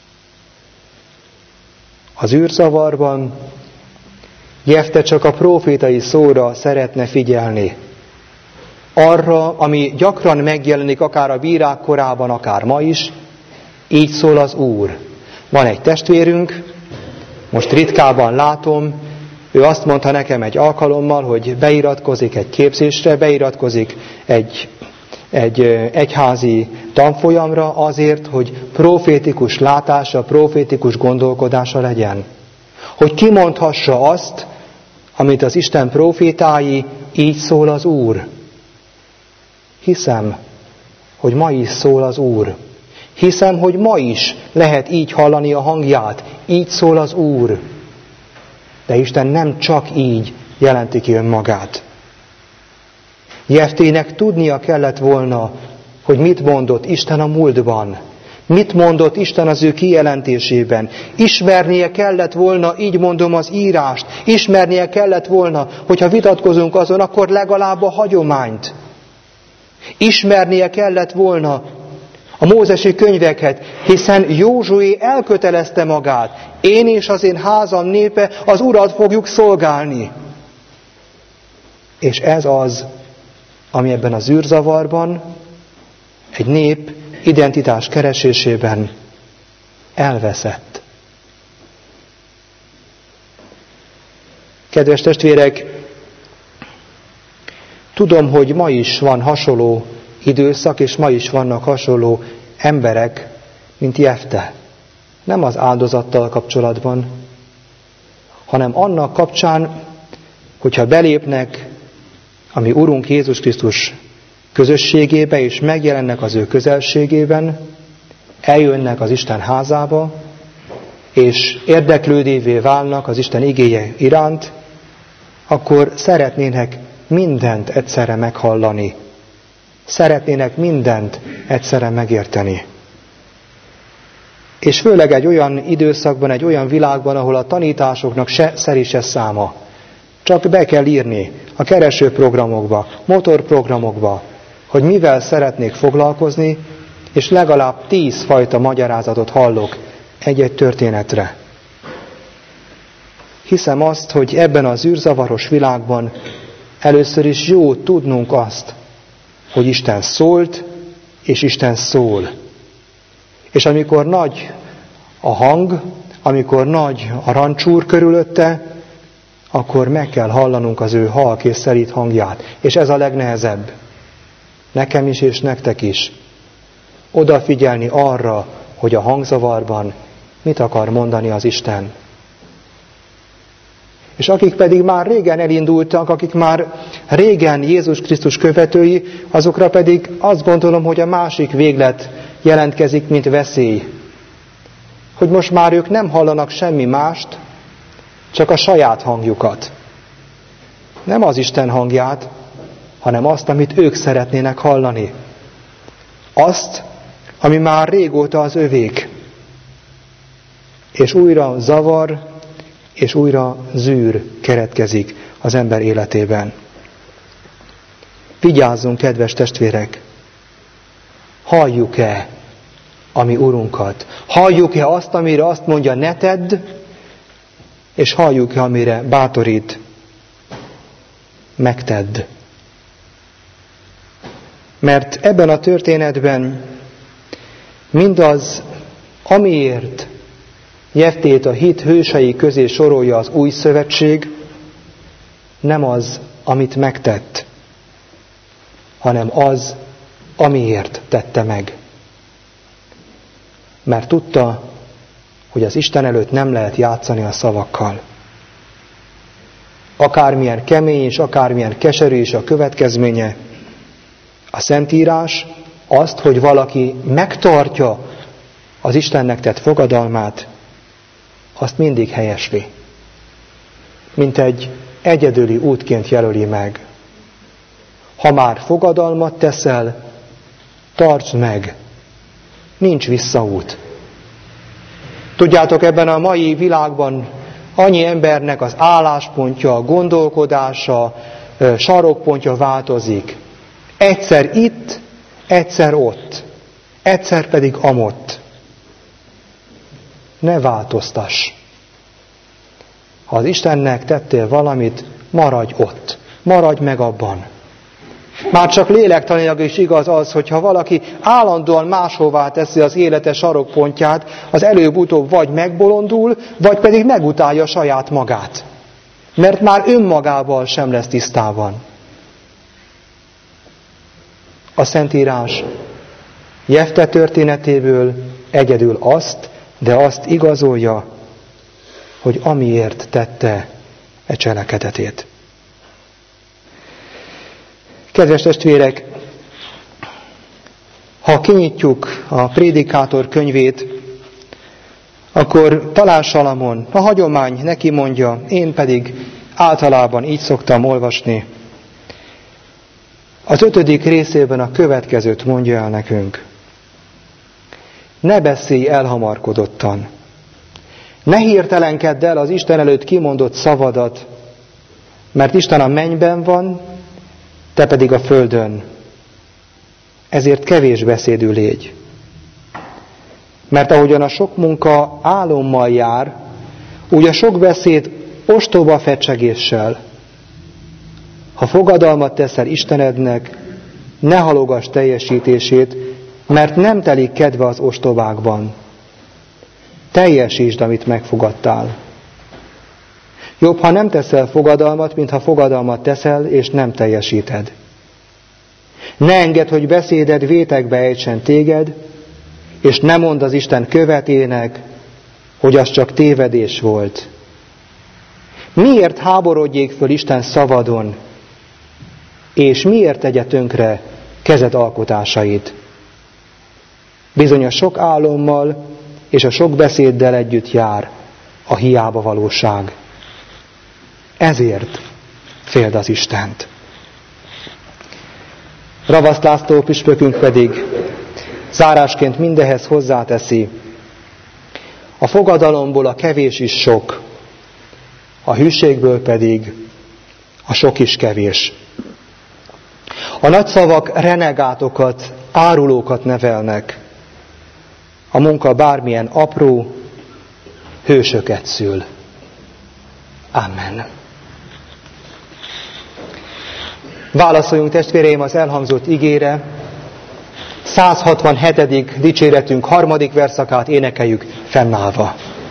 Az űrzavarban Jefte csak a prófétai szóra szeretne figyelni. Arra, ami gyakran megjelenik akár a bírák korában, akár ma is, így szól az Úr. Van egy testvérünk, most ritkában látom, ő azt mondta nekem egy alkalommal, hogy beiratkozik egy képzésre, beiratkozik egy, egy egyházi tanfolyamra azért, hogy profétikus látása, profétikus gondolkodása legyen. Hogy kimondhassa azt, amit az Isten prófétái, így szól az Úr. Hiszem, hogy ma is szól az Úr. Hiszem, hogy ma is lehet így hallani a hangját, így szól az Úr. De Isten nem csak így jelenti ki önmagát. Jeftének tudnia kellett volna, hogy mit mondott Isten a múltban. Mit mondott Isten az ő kijelentésében. Ismernie kellett volna, így mondom, az írást. Ismernie kellett volna, hogyha vitatkozunk azon, akkor legalább a hagyományt. Ismernie kellett volna a mózesi könyveket, hiszen Józsué elkötelezte magát. Én és az én házam népe az Urat fogjuk szolgálni. És ez az, ami ebben az űrzavarban, egy nép identitás keresésében elveszett. Kedves testvérek, tudom, hogy ma is van hasonló időszak, és ma is vannak hasonló emberek, mint Jefte. Nem az áldozattal kapcsolatban, hanem annak kapcsán, hogyha belépnek a mi Urunk Jézus Krisztus közösségébe, és megjelennek az ő közelségében, eljönnek az Isten házába, és érdeklődévé válnak az Isten igéje iránt, akkor szeretnének mindent egyszerre meghallani. Szeretnének mindent egyszerre megérteni. És főleg egy olyan időszakban, egy olyan világban, ahol a tanításoknak se szeri se száma. Csak be kell írni a keresőprogramokba, motorprogramokba, hogy mivel szeretnék foglalkozni, és legalább tíz fajta magyarázatot hallok egy-egy történetre. Hiszem azt, hogy ebben az űrzavaros világban először is jó tudnunk azt, hogy Isten szólt, és Isten szól. És amikor nagy a hang, amikor nagy a rancsúr körülötte, akkor meg kell hallanunk az ő halk és szelíd hangját. És ez a legnehezebb. Nekem is és nektek is. Odafigyelni arra, hogy a hangzavarban mit akar mondani az Isten. És akik pedig már régen elindultak, akik már régen Jézus Krisztus követői, azokra pedig azt gondolom, hogy a másik véglet jelentkezik, mint veszély. Hogy most már ők nem hallanak semmi mást, csak a saját hangjukat. Nem az Isten hangját, hanem azt, amit ők szeretnének hallani. Azt, ami már régóta az övék. És újra zavar, és újra zűr keretkezik az ember életében. Vigyázzunk, kedves testvérek! Halljuk-e a mi Urunkat? Halljuk-e azt, amire azt mondja, ne tedd, és halljuk-e, amire bátorít, megtedd? Mert ebben a történetben mindaz, amiért Jeftét a hit hősei közé sorolja az új szövetség, nem az, amit megtett, hanem az, amiért tette meg. Mert tudta, hogy az Isten előtt nem lehet játszani a szavakkal. Akármilyen kemény és akármilyen keserű is a következménye, a Szentírás azt, hogy valaki megtartja az Istennek tett fogadalmát, azt mindig helyesli. Mint egy egyedüli útként jelöli meg. Ha már fogadalmat teszel, tartsd meg. Nincs visszaút. Tudjátok, ebben a mai világban annyi embernek az álláspontja, a gondolkodása, sarokpontja változik. Egyszer itt, egyszer ott, egyszer pedig amott. Ne változtass. Ha az Istennek tettél valamit, maradj ott. Maradj meg abban. Már csak lélektanilag is igaz az, hogyha valaki állandóan máshová teszi az élete sarokpontját, az előbb-utóbb vagy megbolondul, vagy pedig megutálja saját magát. Mert már önmagával sem lesz tisztában. A Szentírás Jefte történetéből egyedül azt, de azt igazolja, hogy amiért tette, e cselekedetét. Kedves testvérek, ha kinyitjuk a Prédikátor könyvét, akkor talán Salamon, a hagyomány neki mondja, én pedig általában így szoktam olvasni. Az ötödik részében a következőt mondja el nekünk. Ne beszélj elhamarkodottan. Ne hirtelenkedj el az Isten előtt kimondott szavadat, mert Isten a mennyben van, te pedig a földön. Ezért kevés beszédű légy. Mert ahogyan a sok munka álommal jár, úgy a sok beszéd ostoba fecsegéssel. Ha fogadalmat teszel Istenednek, ne halogass teljesítését, mert nem telik kedve az ostobákban. Teljesítsd, amit megfogadtál. Jobb, ha nem teszel fogadalmat, mint ha fogadalmat teszel, és nem teljesíted. Ne engedd, hogy beszéded vétekbe ejtsen téged, és ne mondd az Isten követének, hogy az csak tévedés volt. Miért háborodjék föl Isten szavadon, és miért tegye tönkre kezed alkotásait? Bizony a sok álommal és a sok beszéddel együtt jár a hiába valóság. Ezért féld az Istent. Ravaszt László püspökünk pedig zárásként mindehez hozzáteszi, a fogadalomból a kevés is sok, a hűségből pedig a sok is kevés. A nagy szavak renegátokat, árulókat nevelnek, a munka bármilyen apró, hősöket szül. Amen. Válaszoljunk, testvéreim, az elhangzott igére. száz hatvanhetedik dicséretünk harmadik verszakát énekeljük fennállva.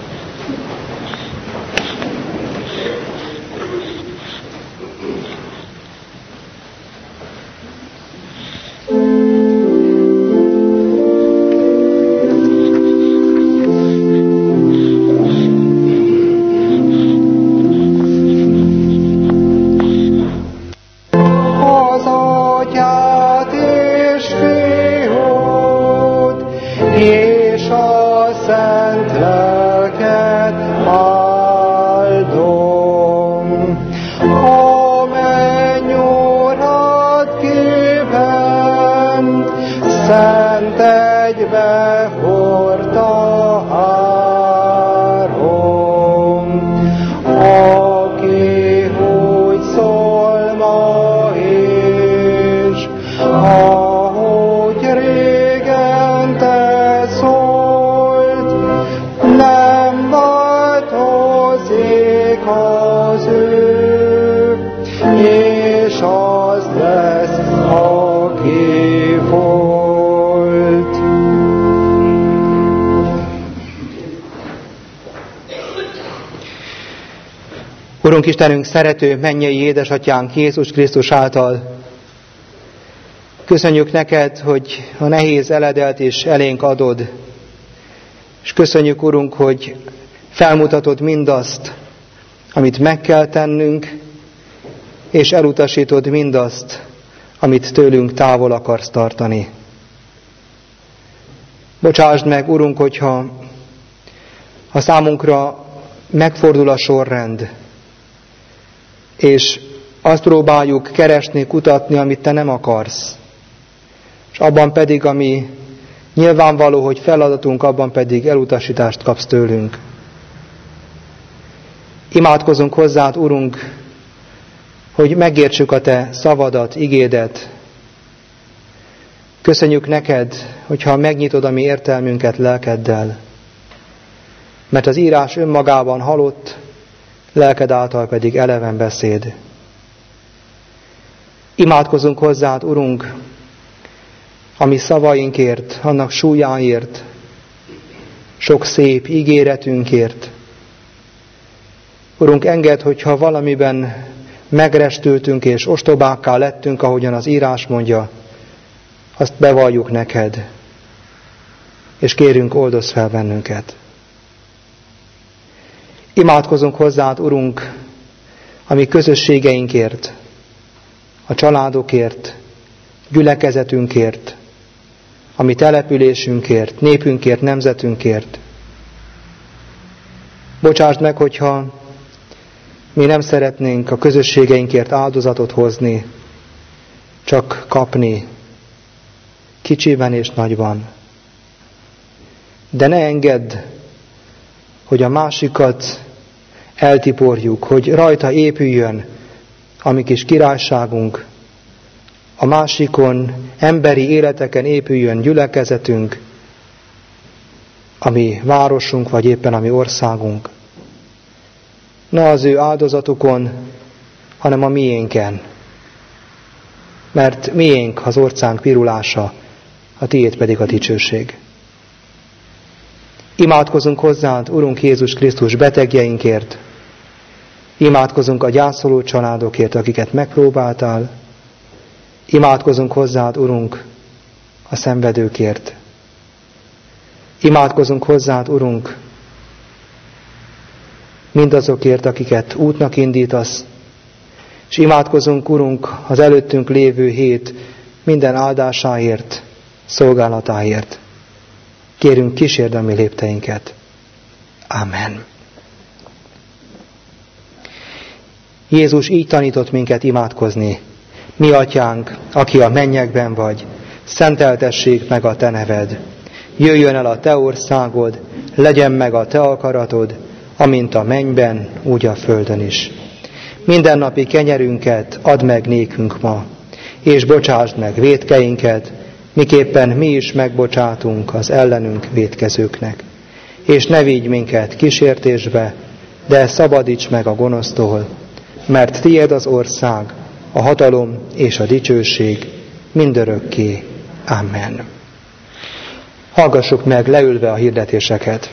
Urunk Istenünk, szerető mennyei édesatyánk Jézus Krisztus által, köszönjük neked, hogy a nehéz eledelt és elénk adod, és köszönjük, Urunk, hogy felmutatod mindazt, amit meg kell tennünk, és elutasítod mindazt, amit tőlünk távol akarsz tartani. Bocsásd meg, Urunk, hogyha ha számunkra megfordul a sorrend, és azt próbáljuk keresni, kutatni, amit te nem akarsz. És abban pedig, ami nyilvánvaló, hogy feladatunk, abban pedig elutasítást kapsz tőlünk. Imádkozunk hozzád, Urunk, hogy megértsük a te szavadat, igédet. Köszönjük neked, hogyha megnyitod a mi értelmünket lelkeddel. Mert az írás önmagában halott, lelked által pedig eleven beszéd. Imádkozunk hozzád, Urunk, a mi szavainkért, annak súlyáért, sok szép ígéretünkért. Urunk, engedd, hogyha valamiben megrestültünk és ostobákká lettünk, ahogyan az írás mondja, azt bevalljuk neked, és kérünk, oldozz fel bennünket. Imádkozunk hozzád, Urunk, ami közösségeinkért, a családokért, gyülekezetünkért, a mi településünkért, népünkért, nemzetünkért. Bocsásd meg, hogyha mi nem szeretnénk a közösségeinkért áldozatot hozni, csak kapni, kicsiben és nagyban. De ne engedd, hogy a másikat eltiporjuk, hogy rajta épüljön a mi kis királyságunk, a másikon emberi életeken épüljön gyülekezetünk, a mi városunk, vagy éppen a mi országunk. Ne az ő áldozatukon, hanem a miénken. Mert miénk az orcánk pirulása, a tiéd pedig a dicsőség. Imádkozunk hozzád, Urunk Jézus Krisztus, betegjeinkért. Imádkozunk a gyászoló családokért, akiket megpróbáltál. Imádkozunk hozzád, Urunk, a szenvedőkért. Imádkozunk hozzád, Urunk, mindazokért, akiket útnak indítasz, és imádkozunk, Urunk, az előttünk lévő hét minden áldásáért, szolgálatáért. Kérünk, kísérd a mi lépteinket. Amen. Jézus így tanított minket imádkozni. Mi atyánk, aki a mennyekben vagy, szenteltessék meg a te neved. Jöjjön el a te országod, legyen meg a te akaratod, amint a mennyben, úgy a földön is. Mindennapi kenyerünket add meg nékünk ma, és bocsásd meg vétkeinket, miképpen mi is megbocsátunk az ellenünk vétkezőknek. És ne vigy minket kísértésbe, de szabadíts meg a gonosztól, mert tiéd az ország, a hatalom és a dicsőség mindörökké. Amen. Hallgassuk meg leülve a hirdetéseket.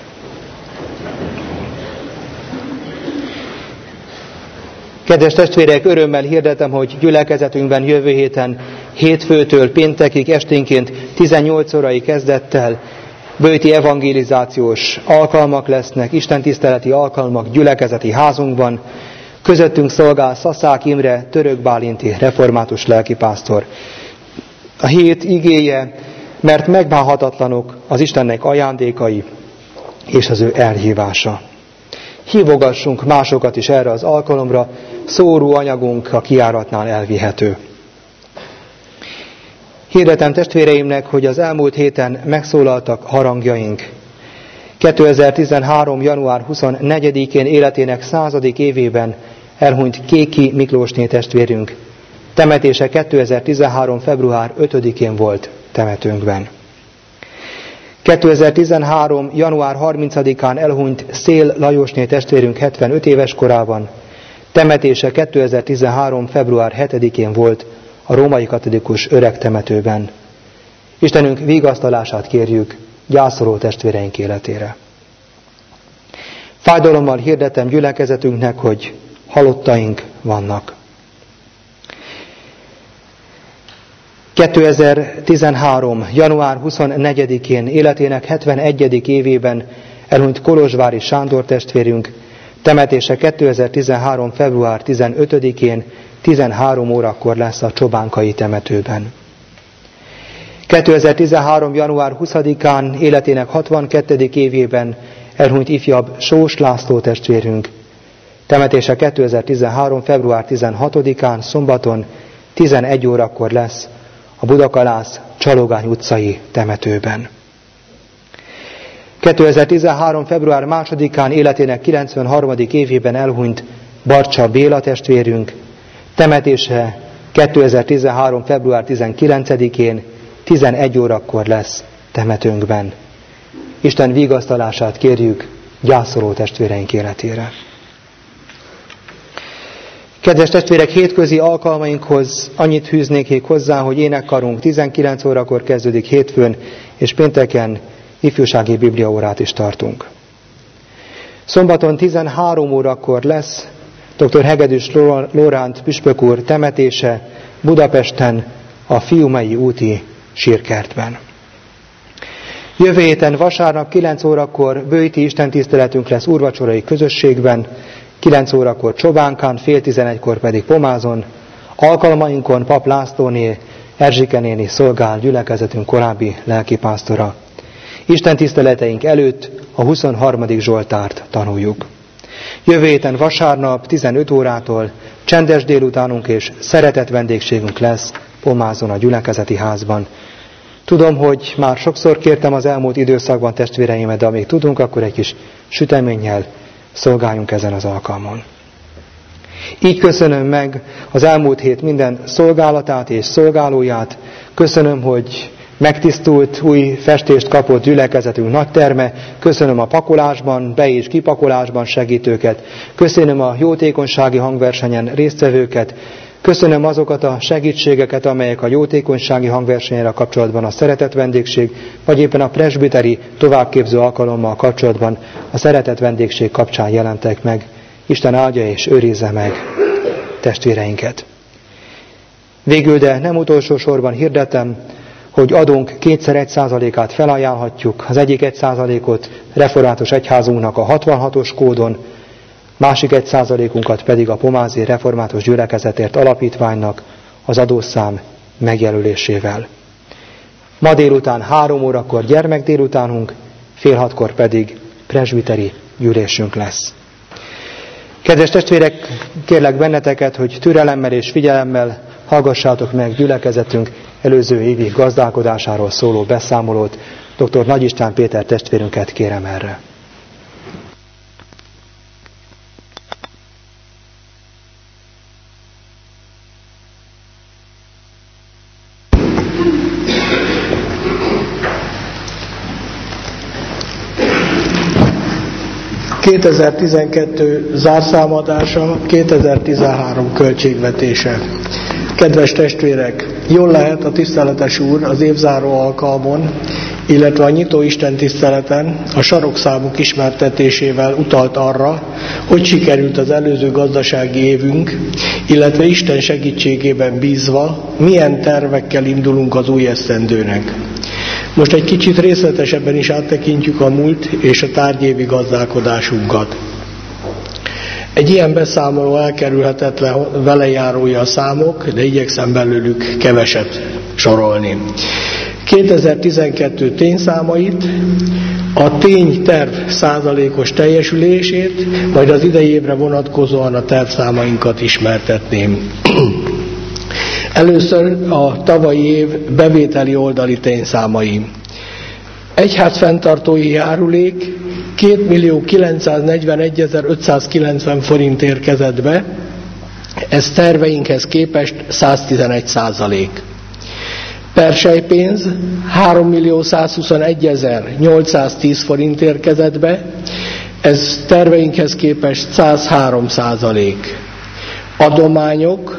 Kedves testvérek, örömmel hirdetem, hogy gyülekezetünkben jövő héten hétfőtől péntekig esténként tizennyolc órai kezdettel böjti evangelizációs alkalmak lesznek, istentiszteleti alkalmak gyülekezeti házunkban. Közöttünk szolgál Szaszák Imre, törökbálinti református lelkipásztor. A hét igéje, mert megbánhatatlanok az Istennek ajándékai és az ő elhívása. Hívogassunk másokat is erre az alkalomra, szóró anyagunk a kijáratnál elvihető. Hirdetem testvéreimnek, hogy az elmúlt héten megszólaltak harangjaink. kétezer-tizenhárom. január huszonnegyedikén életének századik évében elhunyt Kéki Miklósné testvérünk. Temetése kétezer-tizenhárom. február ötödikén volt temetőnkben. kétezer-tizenhárom. január harmincadikán elhunyt Szél Lajosné testvérünk hetvenöt éves korában. Temetése kétezer-tizenhárom. február hetedikén volt a római katolikus öreg temetőben. Istenünk vigasztalását kérjük gyászoló testvéreink életére. Fájdalommal hirdetem gyülekezetünknek, hogy halottaink vannak. kétezer-tizenhárom. január huszonnegyedikén életének hetvenegyedik évében elhunyt Kolozsvári Sándor testvérünk. Temetése kétezer-tizenhárom. február tizenötödikén tizenhárom órakor lesz a Csobánkai temetőben. kétezer-tizenhárom. január huszadikán életének hatvankettedik évében elhunyt ifjabb Sós László testvérünk. Temetése kétezer-tizenhárom. február tizenhatodikán szombaton tizenegy órakor lesz a Budakalász Csalogány utcai temetőben. kétezer-tizenhárom. február másodikán életének kilencvenharmadik évében elhunyt Barcsa Béla testvérünk. Temetése kétezer-tizenhárom. február tizenkilencedikén tizenegy órakor lesz temetőnkben. Isten vigasztalását kérjük gyászoló testvéreink életére. Kedves testvérek, hétközi alkalmainkhoz annyit fűznék hozzá, hogy énekkarunk tizenkilenc órakor kezdődik hétfőn, és pénteken ifjúsági bibliaórát is tartunk. Szombaton tizenhárom órakor lesz dr. Hegedűs Lóránt püspök úr temetése Budapesten a Fiumei úti sírkertben. Jövő héten vasárnap kilenc órakor böjti istentiszteletünk lesz úrvacsorai közösségben, kilenc órakor Csobánkán, fél tizenegykor pedig Pomázon, alkalmainkon Pap Lászlóné, Erzsike néni szolgál, gyülekezetünk korábbi lelkipásztora. Isten tiszteleteink előtt a huszonharmadik Zsoltárt tanuljuk. Jövő héten vasárnap tizenöt órától csendes délutánunk és szeretett vendégségünk lesz Pomázon a gyülekezeti házban. Tudom, hogy már sokszor kértem az elmúlt időszakban testvéreimet, de amíg tudunk, akkor egy kis süteménnyel szolgáljunk ezen az alkalmon. Így köszönöm meg az elmúlt hét minden szolgálatát és szolgálóját. Köszönöm, hogy megtisztult, új festést kapott gyülekezetünk nagyterme. Köszönöm a pakolásban, be- és kipakolásban segítőket. Köszönöm a jótékonysági hangversenyen résztvevőket. Köszönöm azokat a segítségeket, amelyek a jótékonysági hangversennyel kapcsolatban a szeretett vendégség, vagy éppen a presbiteri továbbképző alkalommal kapcsolatban a szeretett vendégség kapcsán jelentek meg. Isten áldja és őrizze meg testvéreinket. Végül, de nem utolsó sorban hirdetem, hogy adunk kétszer egy százalékát felajánlhatjuk, az egyik egy százalékot református egyházunknak a hatvanhatos kódon, másik egy százalékunkat pedig a Pomázi Református Gyülekezetért Alapítványnak az adószám megjelölésével. Ma délután három órakor gyermekdélutánunk, fél hatkor pedig presbiteri gyűlésünk lesz. Kedves testvérek, kérlek benneteket, hogy türelemmel és figyelemmel hallgassátok meg gyülekezetünk előző évi gazdálkodásáról szóló beszámolót. dr. Nagy István Péter testvérünket kérem erre. kétezer-tizenkettő zárszámadása, kétezer-tizenhárom költségvetése. Kedves testvérek, jól lehet a tiszteletes úr az évzáró alkalmon, illetve a nyitó Isten tiszteleten a sarokszámuk ismertetésével utalt arra, hogy sikerült az előző gazdasági évünk, illetve Isten segítségében bízva, milyen tervekkel indulunk az új esztendőnek. Most egy kicsit részletesebben is áttekintjük a múlt és a tárgyévi gazdálkodásunkat. Egy ilyen beszámoló elkerülhetetlen velejárója a számok, de igyekszem belőlük keveset sorolni. kétezer-tizenkettő tényszámait, a tényterv százalékos teljesülését, majd az idei évre vonatkozóan a tervszámainkat ismertetném. Először a tavalyi év bevételi oldali tényszámai. Egyház fenntartói járulék kétmillió kilencszáznegyvenegyezer-ötszázkilencven forint érkezett be, ez terveinkhez képest száz tizenegy százalék. Perselypénz hárommillió százhuszonegyezer-nyolcszáztíz forint érkezett be, ez terveinkhez képest száz három százalék. Adományok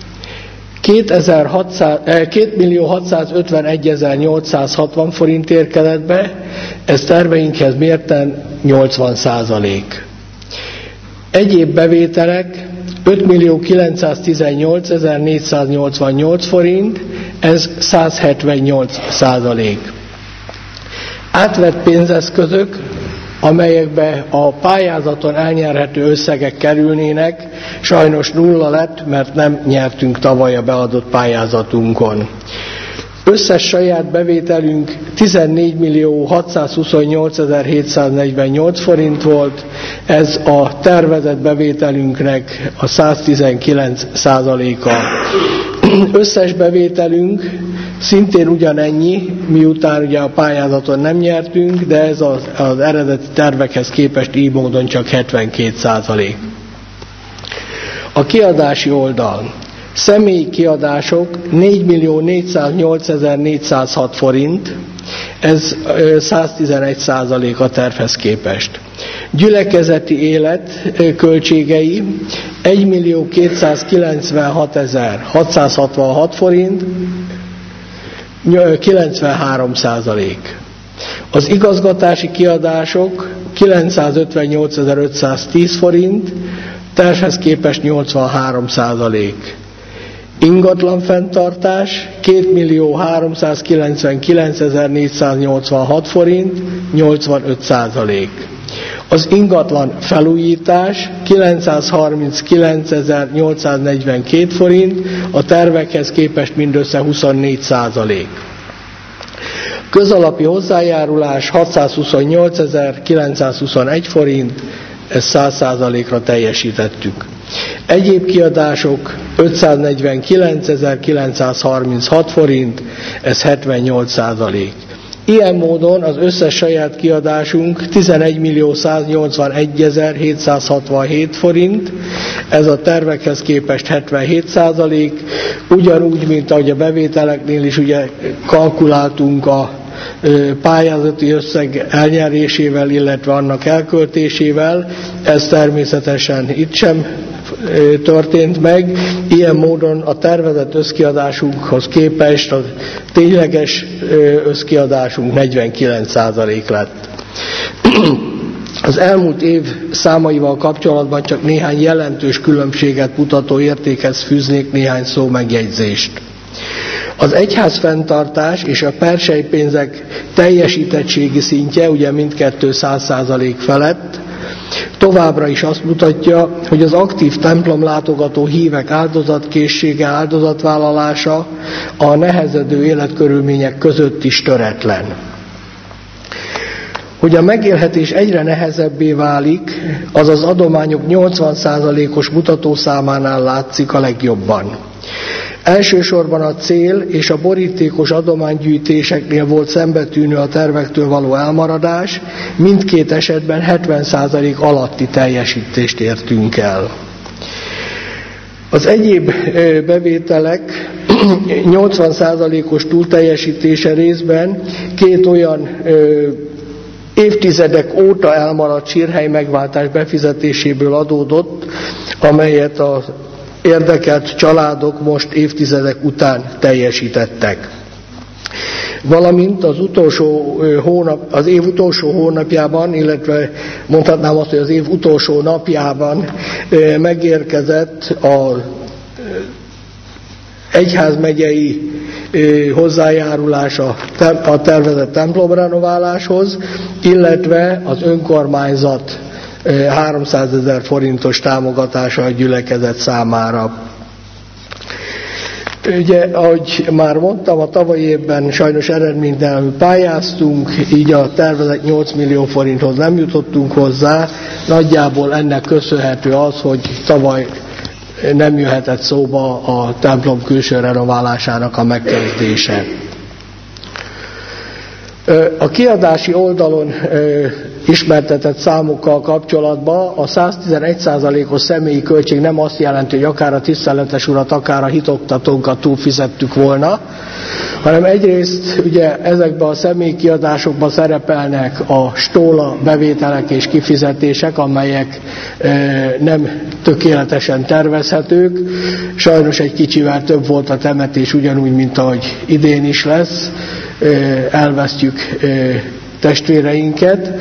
kétmillió hatszázötvenegyezer-nyolcszázhatvan forint érkezett be, ez terveinkhez mérten nyolcvan százalék. Egyéb bevételek ötmillió kilencszáztizennyolcezer-négyszáznyolcvannyolc forint, ez száz hetvennyolc százalék. Átvett pénzeszközök, amelyekbe a pályázaton elnyerhető összegek kerülnének, sajnos nulla lett, mert nem nyertünk tavaly a beadott pályázatunkon. Összes saját bevételünk tizennégy millió hatszázhuszonnyolcezer-hétszáznegyvennyolc forint volt, ez a tervezett bevételünknek a száz tizenkilenc százaléka. Összes bevételünk szintén ugyanennyi, miután ugye a pályázaton nem nyertünk, de ez az, az eredeti tervekhez képest így módon csak hetvenkét százalék. A kiadási oldal. Személyi kiadások négymillió négyszáznyolcezer-négyszázhat forint, ez száz tizenegy százalék a tervhez képest. Gyülekezeti élet költségei egymillió kétszázkilencvenhatezer-hatszázhatvanhat forint, kilencvenhárom százalék. Az igazgatási kiadások kilencszázötvennyolcezer-ötszáztíz forint, tervhez képest nyolcvanhárom százalék. Ingatlan fenntartás kétmillió háromszázkilencvenkilencezer-négyszáznyolcvanhat forint, nyolcvanöt százalék. Az ingatlan felújítás kilencszázharminckilencezer-nyolcszáznegyvenkét forint, a tervekhez képest mindössze huszonnégy százalék. Közalapi hozzájárulás hatszázhuszonnyolcezer-kilencszázhuszonegy forint, ezt száz százalékra teljesítettük. Egyéb kiadások ötszáznegyvenkilencezer-kilencszázharminchat forint, ez hetvennyolc százalék. Ilyen módon az összes saját kiadásunk tizenegymillió-száznyolcvanegyezer-hétszázhatvanhét forint, ez a tervekhez képest hetvenhét százalék, ugyanúgy, mint ahogy a bevételeknél is ugye kalkuláltunk a pályázati összeg elnyerésével, illetve annak elköltésével, ez természetesen itt sem történt meg. Ilyen módon a tervezett összkiadásunkhoz képest a tényleges összkiadásunk negyvenkilenc százalék lett. Az elmúlt év számaival kapcsolatban csak néhány jelentős különbséget mutató értékhez fűznék néhány szó megjegyzést. Az egyház fenntartás és a perselypénzek teljesítettségi szintje, ugye mindkettő száz százalék felett, továbbra is azt mutatja, hogy az aktív templomlátogató hívek áldozatkészsége, áldozatvállalása a nehezedő életkörülmények között is töretlen. Hogy a megélhetés egyre nehezebbé válik, az az adományok nyolcvan százalékos mutatószámánál látszik a legjobban. Elsősorban a cél és a borítékos adománygyűjtéseknél volt szembetűnő a tervektől való elmaradás, mindkét esetben hetven százalék alatti teljesítést értünk el. Az egyéb bevételek nyolcvan százalékos túlteljesítése részben két olyan évtizedek óta elmaradt sírhely megváltás befizetéséből adódott, amelyet az érdekelt családok most évtizedek után teljesítettek. Valamint az, utolsó hónap, az év utolsó hónapjában, illetve mondhatnám azt, hogy az év utolsó napjában megérkezett az egyházmegyei hozzájárulás a tervezett templomrenováláshoz, illetve az önkormányzat háromszázezer forintos támogatása a gyülekezet számára. Ugye, ahogy már mondtam, a tavalyi évben sajnos eredménytelenül pályáztunk, így a tervezett nyolc millió forinthoz nem jutottunk hozzá. Nagyjából ennek köszönhető az, hogy tavaly nem jöhetett szóba a templom külső renoválásának a megkezdése. A kiadási oldalon ismertetett számokkal kapcsolatban a száztizenegy százalékos személyi költség nem azt jelenti, hogy akár a tiszteletes urat, akár a hitoktatónkat túlfizettük volna, hanem egyrészt ugye ezekben a személyi kiadásokban szerepelnek a stóla bevételek és kifizetések, amelyek nem tökéletesen tervezhetők. Sajnos egy kicsivel több volt a temetés, ugyanúgy, mint ahogy idén is lesz. Elvesztjük testvéreinket.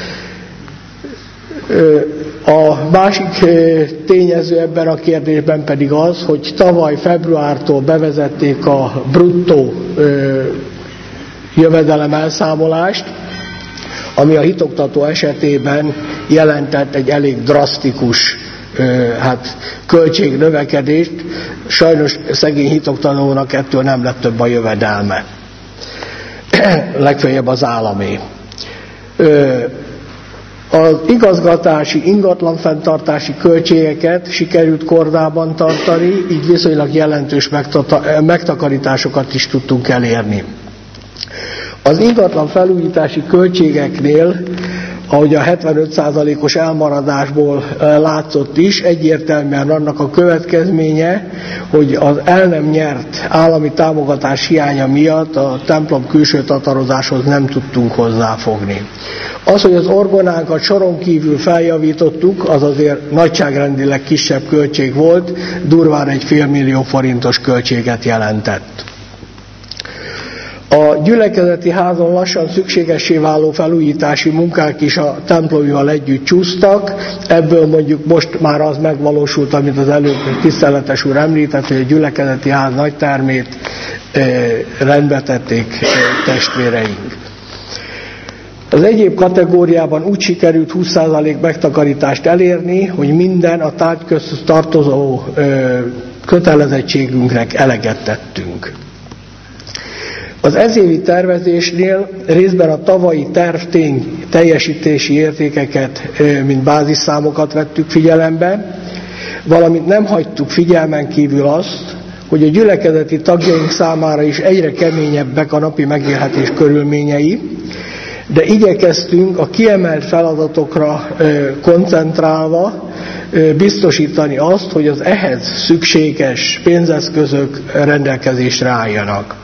A másik tényező ebben a kérdésben pedig az, hogy tavaly februártól bevezették a bruttó jövedelem elszámolást, ami a hitoktató esetében jelentett egy elég drasztikus hát, költségnövekedést. Sajnos szegény hitoktatónak ettől nem lett több a jövedelme. Legfeljebb az államé. Az igazgatási, ingatlanfenntartási költségeket sikerült kordában tartani, így viszonylag jelentős megtakarításokat is tudtunk elérni. Az ingatlan felújítási költségeknél, ahogy a hetvenöt százalékos elmaradásból látszott is, egyértelműen annak a következménye, hogy az el nem nyert állami támogatás hiánya miatt a templom külső tatarozáshoz nem tudtunk hozzáfogni. Az, hogy az orgonánkat soron kívül feljavítottuk, az azért nagyságrendileg kisebb költség volt, durván egy félmillió forintos költséget jelentett. A gyülekezeti házon lassan szükségessé váló felújítási munkák is a templomival együtt csúsztak. Ebből mondjuk most már az megvalósult, amit az előbb tiszteletes úr említett, hogy a gyülekezeti ház nagy termét rendbe tették testvéreink. Az egyéb kategóriában úgy sikerült húsz százalék megtakarítást elérni, hogy minden a tárgyköz tartozó ö, kötelezettségünknek eleget tettünk. Az ezévi tervezésnél részben a tavalyi tervtény teljesítési értékeket, mint bázisszámokat vettük figyelembe, valamint nem hagytuk figyelmen kívül azt, hogy a gyülekezeti tagjaink számára is egyre keményebbek a napi megélhetés körülményei, de igyekeztünk a kiemelt feladatokra koncentrálva biztosítani azt, hogy az ehhez szükséges pénzeszközök rendelkezésre álljanak.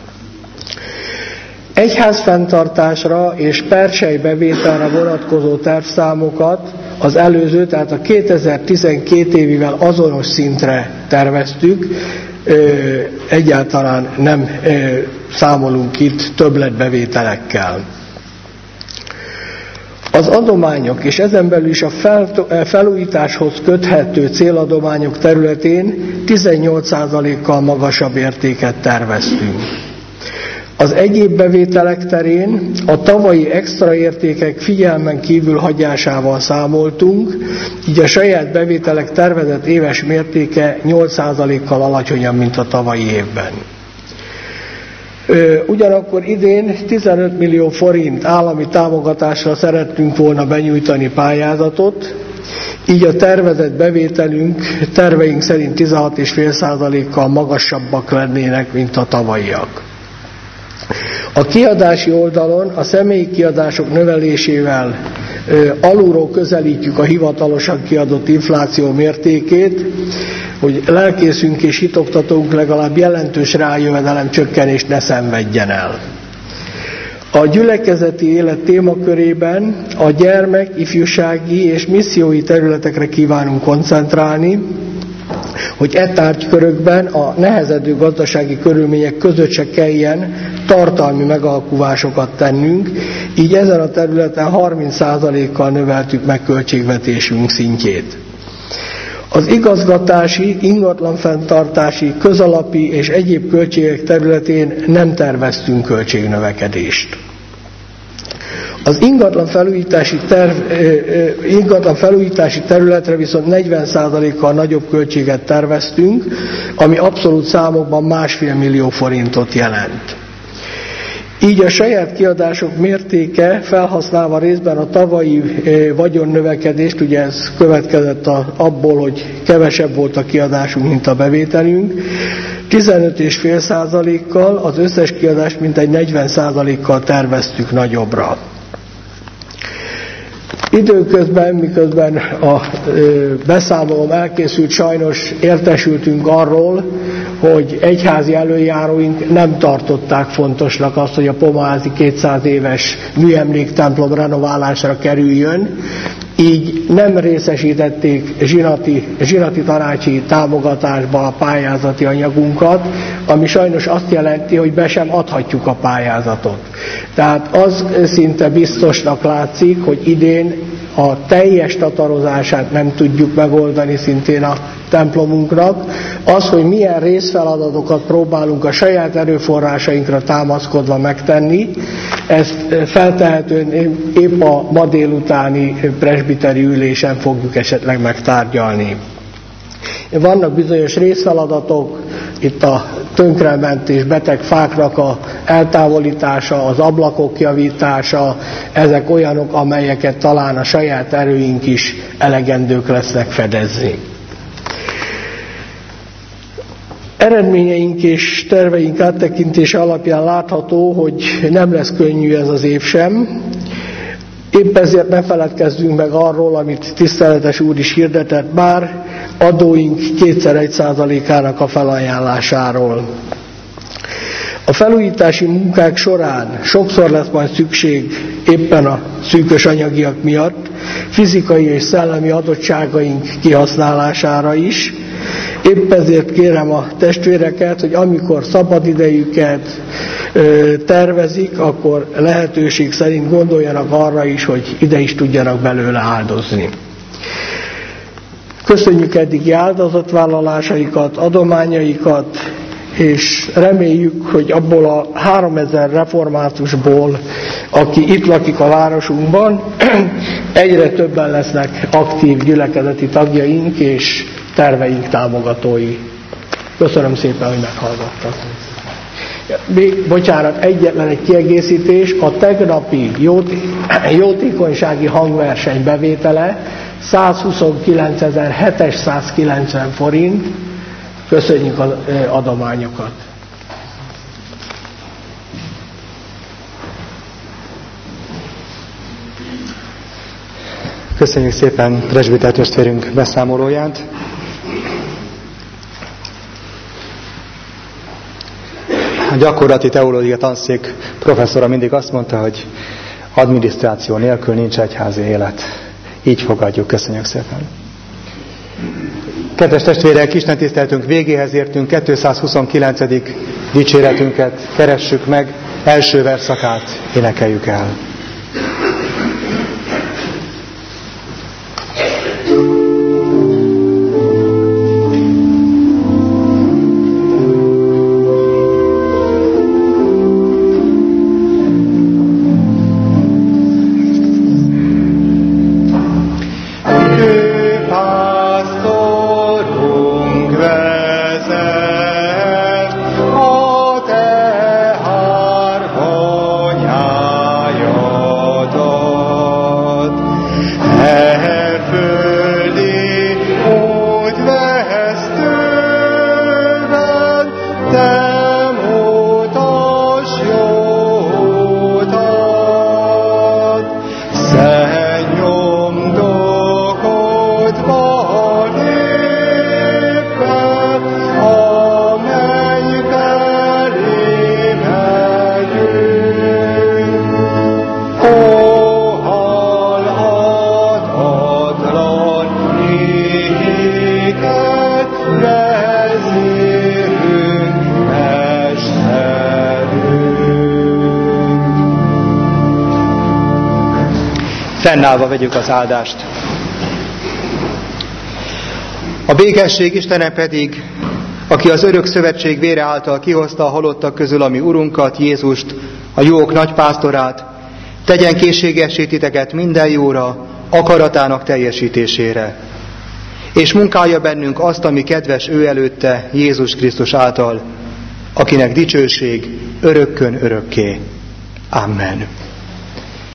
Egyházfenntartásra és persely bevételre vonatkozó tervszámokat az előző, tehát a kétezer-tizenkét évivel azonos szintre terveztük, egyáltalán nem számolunk itt többletbevételekkel. Az adományok és ezen belül is a felújításhoz köthető céladományok területén tizennyolc százalékkal magasabb értéket terveztünk. Az egyéb bevételek terén a tavalyi extra értékek figyelmen kívül hagyásával számoltunk, így a saját bevételek tervezett éves mértéke nyolc százalékkal alacsonyabb, mint a tavalyi évben. Ugyanakkor idén tizenöt millió forint állami támogatásra szerettünk volna benyújtani pályázatot, így a tervezett bevételünk terveink szerint tizenhat egész öt százalékkal magasabbak lennének, mint a tavalyiak. A kiadási oldalon a személyi kiadások növelésével ö, alulról közelítjük a hivatalosan kiadott infláció mértékét, hogy lelkészünk és hitoktatónk legalább jelentős rájövedelem csökkenést ne szenvedjen el. A gyülekezeti élet témakörében a gyermek, ifjúsági és missziói területekre kívánunk koncentrálni, hogy e tárgykörökben a nehezedő gazdasági körülmények között se kelljen tartalmi megalkuvásokat tennünk, így ezen a területen harminc százalékkal növeltük meg költségvetésünk szintjét. Az igazgatási, ingatlanfenntartási, közalapi és egyéb költségek területén nem terveztünk költségnövekedést. Az ingatlan felújítási, terv, ingatlan felújítási területre viszont negyven százalékkal nagyobb költséget terveztünk, ami abszolút számokban másfél millió forintot jelent. Így a saját kiadások mértéke, felhasználva részben a tavalyi vagyonnövekedést, ugye ez következett abból, hogy kevesebb volt a kiadásunk, mint a bevételünk, tizenöt egész öt százalékkal, az összes kiadást mintegy negyven százalékkal terveztük nagyobbra. Időközben, miközben a beszámolom elkészült, sajnos értesültünk arról, hogy egyházi előjáróink nem tartották fontosnak azt, hogy a pomaházi kétszáz éves műemléktemplom renoválásra kerüljön, így nem részesítették zsinati, zsinati tanácsi támogatásba a pályázati anyagunkat, ami sajnos azt jelenti, hogy be sem adhatjuk a pályázatot. Tehát az szinte biztosnak látszik, hogy idén a teljes tatarozását nem tudjuk megoldani szintén a templomunknak. Az, hogy milyen részfeladatokat próbálunk a saját erőforrásainkra támaszkodva megtenni, ezt feltehetően épp a ma délutáni presbiteri ülésen fogjuk esetleg megtárgyalni. Vannak bizonyos részfeladatok, itt a tönkrement és beteg fáknak a eltávolítása, az ablakok javítása, ezek olyanok, amelyeket talán a saját erőink is elegendők lesznek fedezni. Eredményeink és terveink áttekintése alapján látható, hogy nem lesz könnyű ez az év sem. Épp ezért ne feledkezzünk meg arról, amit tiszteletes úr is hirdetett már, adóink kétszer egy százalékának a felajánlásáról. A felújítási munkák során sokszor lesz majd szükség éppen a szűkös anyagiak miatt fizikai és szellemi adottságaink kihasználására is. Épp ezért kérem a testvéreket, hogy amikor szabadidejüket ö, tervezik, akkor lehetőség szerint gondoljanak arra is, hogy ide is tudjanak belőle áldozni. Köszönjük eddigi áldozatvállalásaikat, adományaikat, és reméljük, hogy abból a háromezer reformátusból, aki itt lakik a városunkban, egyre többen lesznek aktív gyülekezeti tagjaink és terveink támogatói. Köszönöm szépen, hogy meghallgattak. Még, bocsánat, egyetlen egy kiegészítés, a tegnapi jóté, jótékonysági hangverseny bevétele százhuszonkilencezer-hétszázkilencven forint. Köszönjük az adományokat! Köszönjük szépen presbiter testvérünk beszámolóját. A gyakorlati teológia tanszék professzora mindig azt mondta, hogy adminisztráció nélkül nincs egyházi élet. Így fogadjuk. Köszönjük szépen. Kedves testvérek, Isten tiszteltünk végéhez értünk, kétszázhuszonkilencedik dicséretünket keressük meg, első verszakát énekeljük el. Fennállva vegyük az áldást. A békesség Istene pedig, aki az örök szövetség vére által kihozta a halottak közül a mi Urunkat, Jézust, a jók nagypásztorát, tegyen készségessé titeket minden jóra, akaratának teljesítésére. És munkálja bennünk azt, ami kedves ő előtte, Jézus Krisztus által, akinek dicsőség örökkön örökké. Amen.